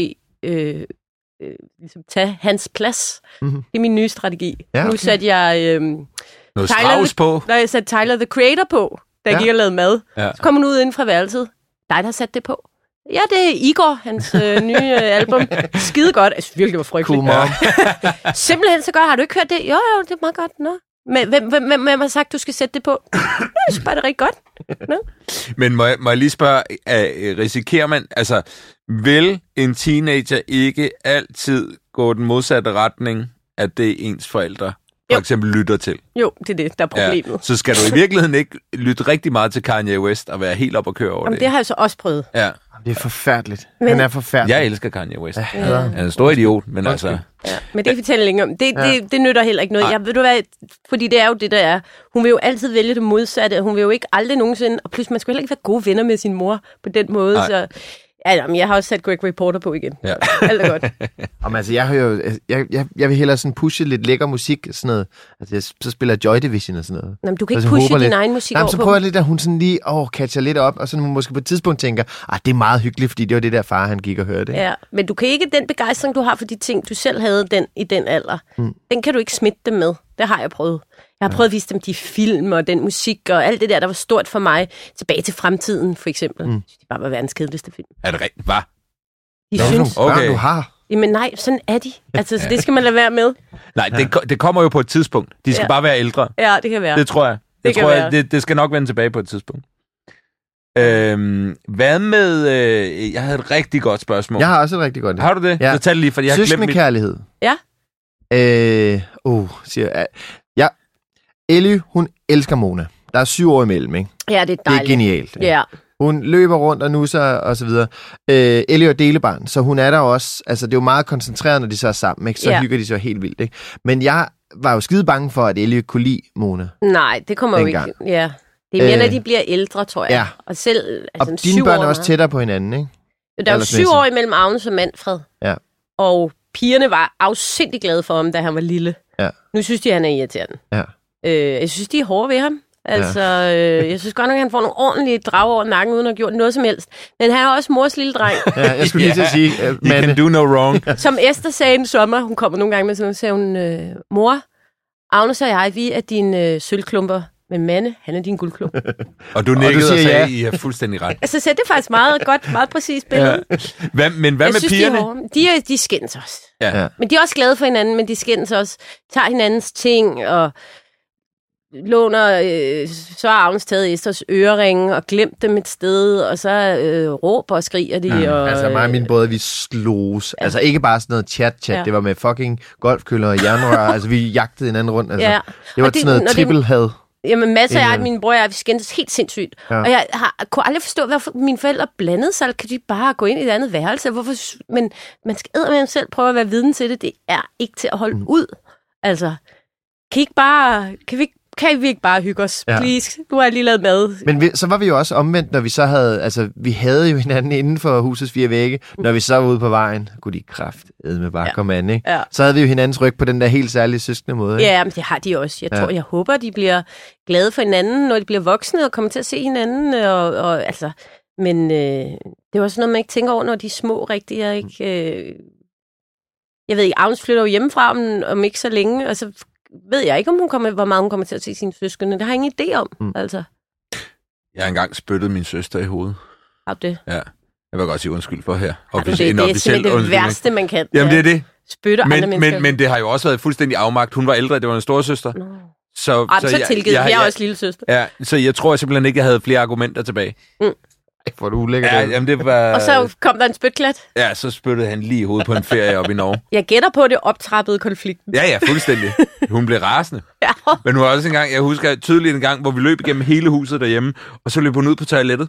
øh, øh, ligesom tage hans plads. Mm-hmm. Det er min nye strategi. Ja, okay. Nu satte jeg... Øh, Noget Strauss på. Når jeg satte Tyler, the Creator på, da jeg Ja. gik og lavede mad. Ja. Så kom hun ud inden fra værelset. Dig, der har sat det på. Ja, det er Igor, hans øh, nye øh, album. Skide godt. Jeg synes virkelig, det var frygteligt. Cool mom. Simpelthen så godt. Har du ikke hørt det? Jo, jo, det er meget godt. Nå. Men hvem, hvem, hvem, hvem har sagt, du skal sætte det på? Jeg synes bare, det er rigtig godt. Nå. Men må jeg, må jeg lige spørge, uh, risikerer man, altså, vil en teenager ikke altid gå den modsatte retning, at det ens forældre for Jo. eksempel lytter til? Jo, det er det, der er problemet. Ja. Så skal du i virkeligheden ikke lytte rigtig meget til Kanye West og være helt op og køre over Jamen, det? det har jeg så også prøvet. Ja. Det er forfærdeligt. Men- Han er forfærdelig. Jeg elsker Kanye West. Ja. Han er en stor idiot, men altså... Ja, men det kan vi tale længere om. Det, Ja. det, det nytter heller ikke noget. Jeg, ved du hvad, fordi det er jo det, der er. Hun vil jo altid vælge det modsatte. Hun vil jo ikke aldrig nogensinde... Og pludselig, man skal heller ikke være gode venner med sin mor på den måde. Nej. Så, ja, men jeg har også sat Greg Reporter på igen. Ja. Alt er godt. Jamen, altså, jeg, hører, jo- jeg, jeg, jeg vil hellere sådan pushe lidt lækker musik, sådan noget. Altså, jeg, så spiller jeg Joy Division og sådan noget. Nå, men du kan Altså, ikke jeg pushe håber din lidt. egen musik Nej, over så på. prøver jeg lidt, at hun sådan lige åh, catcher lidt op, og så hun måske på et tidspunkt tænker, ah, det er meget hyggeligt, fordi det var det der far, han gik og hørte. Ja, men du kan ikke, den begejstring, du har for de ting, du selv havde den i den alder, mm. den kan du ikke smitte dem med. Det har jeg prøvet. Jeg har prøvet at vise dem de film og den musik og alt det der, der var stort for mig. Tilbage til fremtiden, for eksempel. Mm. Det bare var verdens kedeligste film. Er det rigtigt? Hvad? De Hvad synes, for nogle børn, Okay. du har? jamen nej, sådan er de. Altså, så det skal man lade være med. Nej, det, ko- det kommer jo på et tidspunkt. De skal Ja. bare være ældre. Ja, det kan være. Det tror jeg. Det Det, kan tror være. jeg det, det skal nok vende tilbage på et tidspunkt. Øhm, hvad med... Øh, jeg havde et rigtig godt spørgsmål. Jeg har også et rigtig godt. Har du det? Ja. Så tag det lige, for jeg har glemt Søskende mit... kærlighed. Ja. Øh, uh, siger jeg. Ja. Ellie, hun elsker Mona. Der er syv år imellem, ikke? Ja, det er Det dejligt. er genialt. Ja. Hun løber rundt og nusser og så videre. Øh, Ellie er delebarn, så hun er der også. Altså, det er jo meget koncentreret, når de så er sammen, ikke? Så Ja. hygger de sig helt vildt, ikke? Men jeg var jo skide bange for, at Ellie kunne lide Mona. Nej, det kommer jo ikke. Dengang. Ja. Det er mere, Øh, når de bliver ældre, tror jeg. ja. Og selv, altså, Og dine børn er også tæt. tættere på hinanden, ikke? Der er jo aldersmæssigt. syv år imellem Agnes og Manfred. Ja. Og pigerne var afsindig glade for ham, da han var lille. Ja. Nu synes de, han er irriterende. Ja. Øh, jeg synes, de er hårde ved ham. Altså, øh, jeg synes godt nok, han får nogle ordentlige drag over nakken, uden at have gjort noget som helst. Men han er også mors lille dreng. Ja, jeg skulle lige til at sige, uh, You Manne. can do no wrong. Som Esther sagde en sommer, hun kommer nogle gange med sådan, så sagde hun, øh, mor, Agnes og jeg, vi er dine øh, sølvklumper, men Manne, han er din guldklump. Og du du nikkede og, siger sagde, ja. I er fuldstændig ret. Altså, så det er faktisk meget godt, meget præcist billede. Ja. Hvad, men hvad Jeg med synes, pigerne? De, er hårde. de, er, de skændes også. Ja. Ja. Men de er også glade for hinanden, men de skændes også. Tager hinandens ting og låner, øh, så har Agnes taget Esters øreringe og glemt dem et sted, og så øh, råber og skriger de. Ja, og, Altså mig og mine brødre, vi slogs. Altså ikke bare sådan noget chat-chat. Ja. Det var med fucking golfkøller og jernrør. Altså vi jagtede hinanden rundt. Altså, Ja. det var Og det- sådan noget når det- trippelhad. Jamen, masser af Øh. mine brødre og jeg, vi skændtes helt sindssygt. Ja. Ja. Og jeg har, kunne aldrig forstå, hvorfor mine forældre blandede sig. Kan de bare gå ind i et andet værelse? Hvorfor? Men man skal eddermame selv prøve at være viden til det. Det er ikke til at holde mm. ud. Altså, kan I ikke bare... Kan vi, ikke- kan vi ikke bare hygge os? Ja. Ja. Please. Nu har jeg lige lavet mad. Men vi, så var vi jo også omvendt, når vi så havde... Altså, vi havde jo hinanden inden for husets fire vægge. Når vi så var ude på vejen, kunne de kraftedme med bare ja. Ja. komme an, ikke? Ja. Så havde vi jo hinandens ryg på den der helt særlige søskende måde, ikke? Ja, men det har de også. Jeg, Ja. tror, jeg håber, de bliver glade for hinanden, når de bliver voksne og kommer til at se hinanden. Og, og, altså, men øh, det er også noget, man ikke tænker over, når de er små rigtigt. Og ikke, øh, jeg ved ikke, Agnes flytter jo hjemmefra om, om ikke så længe, og så ved jeg ikke, om hun kommer, hvor meget hun kommer til at se sine søskende. Det har jeg ingen idé om. Mm. Altså, Jeg har engang spyttet min søster i hovedet. har du det? Ja. Jeg vil godt sige undskyld for her. Har du Offici- det? en Det er officiel simpelthen det undskyldning. værste, man kan. Jamen det er det. Spytte andre Men, mennesker. men, men det har jo også været fuldstændig afmagt. Hun var ældre, det var en storesøster. Nå. Så, Ej, så, så tilgivet. Jeg, jeg er også lille søster. Ja, så jeg tror simpelthen ikke, jeg havde flere argumenter tilbage. Hvor du ulækker Ja, det. jamen det var... Og så kom der en spytklat. Ja, så spyttede han lige i hovedet på en ferie op i Norge. Jeg gætter på, at det optrappede konflikten. Ja, ja, fuldstændig. Hun blev rasende. Ja. Men nu var også en gang, jeg husker tydeligt en gang, hvor vi løb igennem hele huset derhjemme, og så løb hun ud på toilettet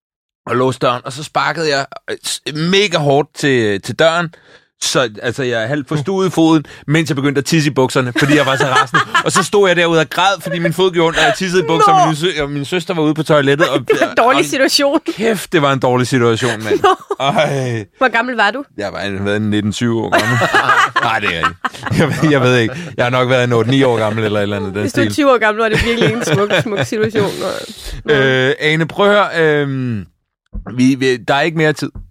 og låste døren, og så sparkede jeg mega hårdt til, til døren, så altså, jeg halvt forstuede foden, mens jeg begyndte at tisse i bukserne, fordi jeg var så rasende. Og så stod jeg derude og græd, fordi min fod gjorde ondt, og jeg tissede i bukserne, og min, sø- og min søster var ude på toilettet. Og, Det var en dårlig situation. Kæft, det var en dårlig situation, mand. Ej, Hvor gammel var du? jeg var været nitten tyve år gammel. Nej, det er jeg ikke. Jeg, ved- jeg ved ikke. Jeg har nok været en otte ni år gammel, eller et eller andet. Den Hvis du er stil. tyve år gammel, var det virkelig en smuk, smuk situation. Øh, Ane, prøv at høre. Øh, vi, vi, der er ikke mere tid.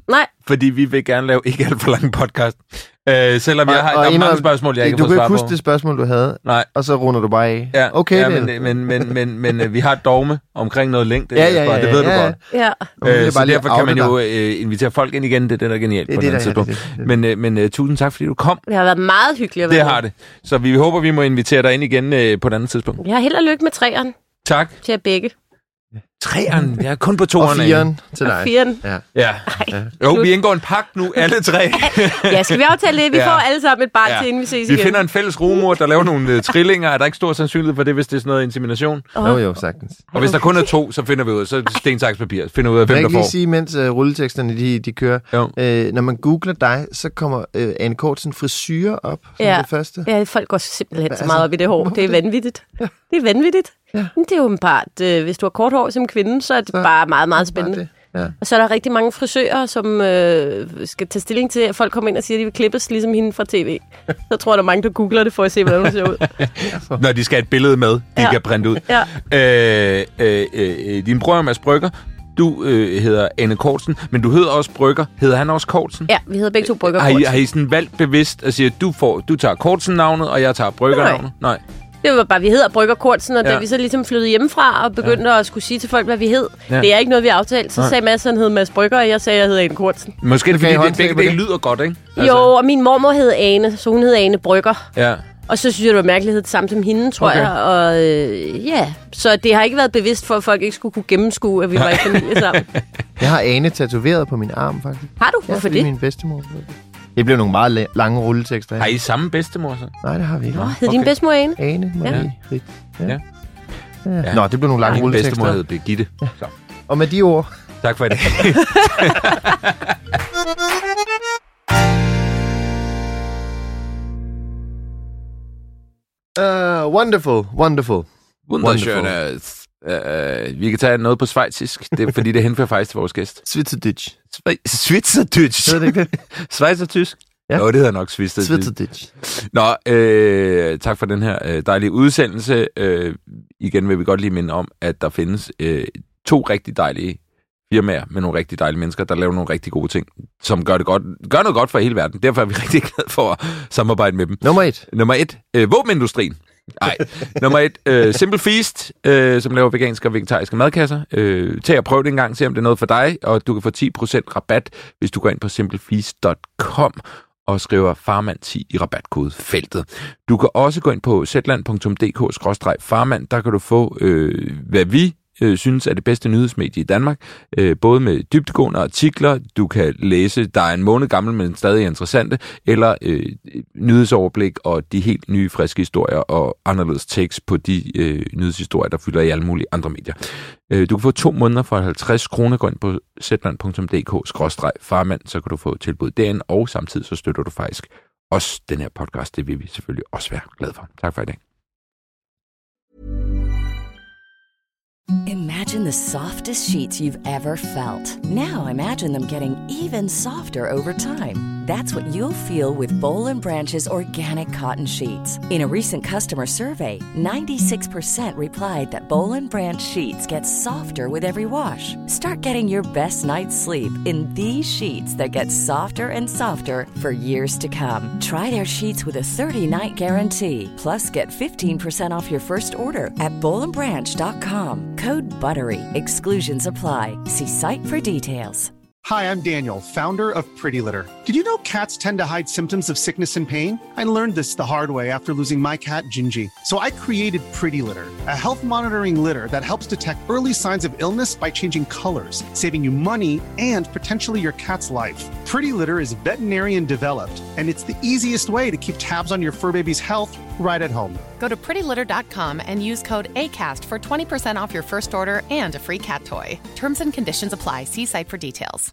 Nej. Fordi vi vil gerne lave ikke alt for lang podcast. Øh, selvom og, jeg har, og der er indrøm, mange spørgsmål, jeg ikke du har fået svar på. Du kan ikke huske det spørgsmål, du havde, Nej. Og så runder du bare af. Ja, okay, ja, det. men, men, men, men, men, men vi har et dogme omkring noget længde. Ja, ja, ja, det ved ja, du ja. godt. Ja. Øh, så derfor kan man jo øh, invitere folk ind igen. Det er det, der er genialt det, på det, den tidspunkt. det, det, det. Men, øh, men uh, tusind tak, fordi du kom. Det har været meget hyggeligt at være Det med. har det. Så vi håber, vi må invitere dig ind igen øh, på et andet tidspunkt. Jeg har held og lykke med træerne Tak. til jer begge. Træerne, jeg er kun på toeren. Og firen til dig. Og firen. Ja. Ja. Ej, Jo, vi indgår en pagt nu, alle tre. ja, skal vi aftale det? Vi Ja. får alle sammen et barn Ja. til, inden vi ses Vi igen. finder en fælles rumor, der laver nogle uh, trillinger. Er der ikke stor sandsynlighed for det, hvis det er sådan noget insemination? Oh. Jo, jo, sagtens. Og hvis der kun er to, så finder vi ud af, så er det sten, saks, papir. Finder ud af, Kan hvem jeg der ikke lige får. sige, mens uh, rulleteksterne de, de kører, Jo. øh, når man googler dig, så kommer øh, Ane Cortzen frisyrer op som Ja. det første. Ja, folk går simpelthen så Altså, meget op i det hår. Det er vanvittigt. Det er vanvittigt. Ja. Men det er jo åbenbart, øh, hvis du har kort hår som kvinde, så er det Så- bare meget, meget spændende. Det. Ja. Og så er der rigtig mange frisører, som øh, skal tage stilling til, at folk kommer ind og siger, at de vil klippes ligesom hende fra tv. Så tror jeg, der er mange, der googler det for at se, hvordan hun ser ud. Når de skal have et billede med, de Ja. kan printe ud. Ja. Øh, øh, øh, din bror er Mads Brygger. Du øh, hedder Ane Cortzen, men du hedder også Brygger. Hedder han også Cortzen? Ja, vi hedder begge to Brygger Har I, Cortzen. har I sådan valgt bevidst at sige, at du, får, du tager Cortzen-navnet, og jeg tager Brygger-navnet? Nej. Det var bare, vi hedder Brygger Cortzen, og Ja. da vi så ligesom flyttede hjemmefra og begyndte ja. at skulle sige til folk, hvad vi hed, Ja. ja. det er ikke noget, vi har aftalt. Så Nej. sagde Mads, han hed Mads Brygger, og jeg sagde, jeg hedder Ane Cortzen. Måske er det, Så kan I fordi det, håndtere begge på det det? lyder godt, ikke? Altså. Jo, og min mormor hed Ane, så hun hed Ane Brygger. Ja. Og så synes jeg, det var mærkeligt, det samme som hende, tror Okay. jeg. Og øh, ja, så det har ikke været bevidst for, at folk ikke skulle kunne gennemskue, at vi var i familie sammen. Jeg har Ane tatoveret på min arm, faktisk. Har du? Ja, Hvorfor fordi det? min bedstemor. Det blev nogle meget la- lange rulletekster. Har Her. I samme bedstemor så? Nej, det har vi ikke. Nå, hed din Okay. bedsmor Ane? Ane, Marie, ja. Rit. Ja. Ja. Ja. Nå, det blev nogle lange Min rulletekster. bedstemor hed Birgitte. Så. Og med de ord... Tak for det. Uh, wonderful, wonderful. Wunderschönes. Uh, vi kan tage noget på schweizisk, det er, fordi det henfører faktisk til vores gæst. Schweizerdeutsch. Schweizerdeutsch. Hedder det ikke det? Schweizertysk? Ja. Jo, det hedder nok Schweizerdeutsch. Schweizerdeutsch. Nå, øh, tak for den her øh, dejlige udsendelse. Øh, igen vil vi godt lige minde om, at der findes øh, to rigtig dejlige firmaer med nogle rigtig dejlige mennesker, der laver nogle rigtig gode ting, som gør, det godt, gør noget godt for hele verden. Derfor er vi rigtig glade for at samarbejde med dem. Nummer et. Nummer et, øh, våbenindustrien. Nej. Nummer et, øh, Simple Feast, øh, som laver veganske og vegetariske madkasser. Øh, tag og prøv det en gang, se om det er noget for dig, og du kan få ti procent rabat, hvis du går ind på simple feast punktum com og skriver farmand ti i rabatkodefeltet. Du kan også gå ind på zetland punktum d k skråstreg farmand, der kan du få, øh, hvad vi øh, synes er det bedste nyhedsmedie i Danmark, øh, både med dybdegående artikler, du kan læse, der er en måned gammel, men stadig interessante, eller øh, nyhedsoverblik og de helt nye, friske historier og anderledes tekst på de øh, nyhedshistorier, der fylder i alle mulige andre medier. Øh, du kan få to måneder for halvtreds kroner, gå ind på zetland punktum d k skråstreg farmand, så kan du få tilbud derinde, og samtidig så støtter du faktisk også den her podcast. Det vil vi selvfølgelig også være glade for. Tak for i dag. Imagine the softest sheets you've ever felt. Now imagine them getting even softer over time. That's what you'll feel with Boll and Branch's organic cotton sheets. In a recent customer survey, ninety-six percent replied that Boll and Branch sheets get softer with every wash. Start getting your best night's sleep in these sheets that get softer and softer for years to come. Try their sheets with a thirty-night guarantee. Plus, get fifteen percent off your first order at boll and branch dot com. Code BUTTERY. Exclusions apply. See site for details. Hi, I'm Daniel, founder of Pretty Litter. Did you know cats tend to hide symptoms of sickness and pain? I learned this the hard way after losing my cat, Gingy. So I created Pretty Litter, a health monitoring litter that helps detect early signs of illness by changing colors, saving you money and potentially your cat's life. Pretty Litter is veterinarian developed, and it's the easiest way to keep tabs on your fur baby's health right at home. Go to pretty litter dot com and use code ACAST for twenty percent off your first order and a free cat toy. Terms and conditions apply. See site for details.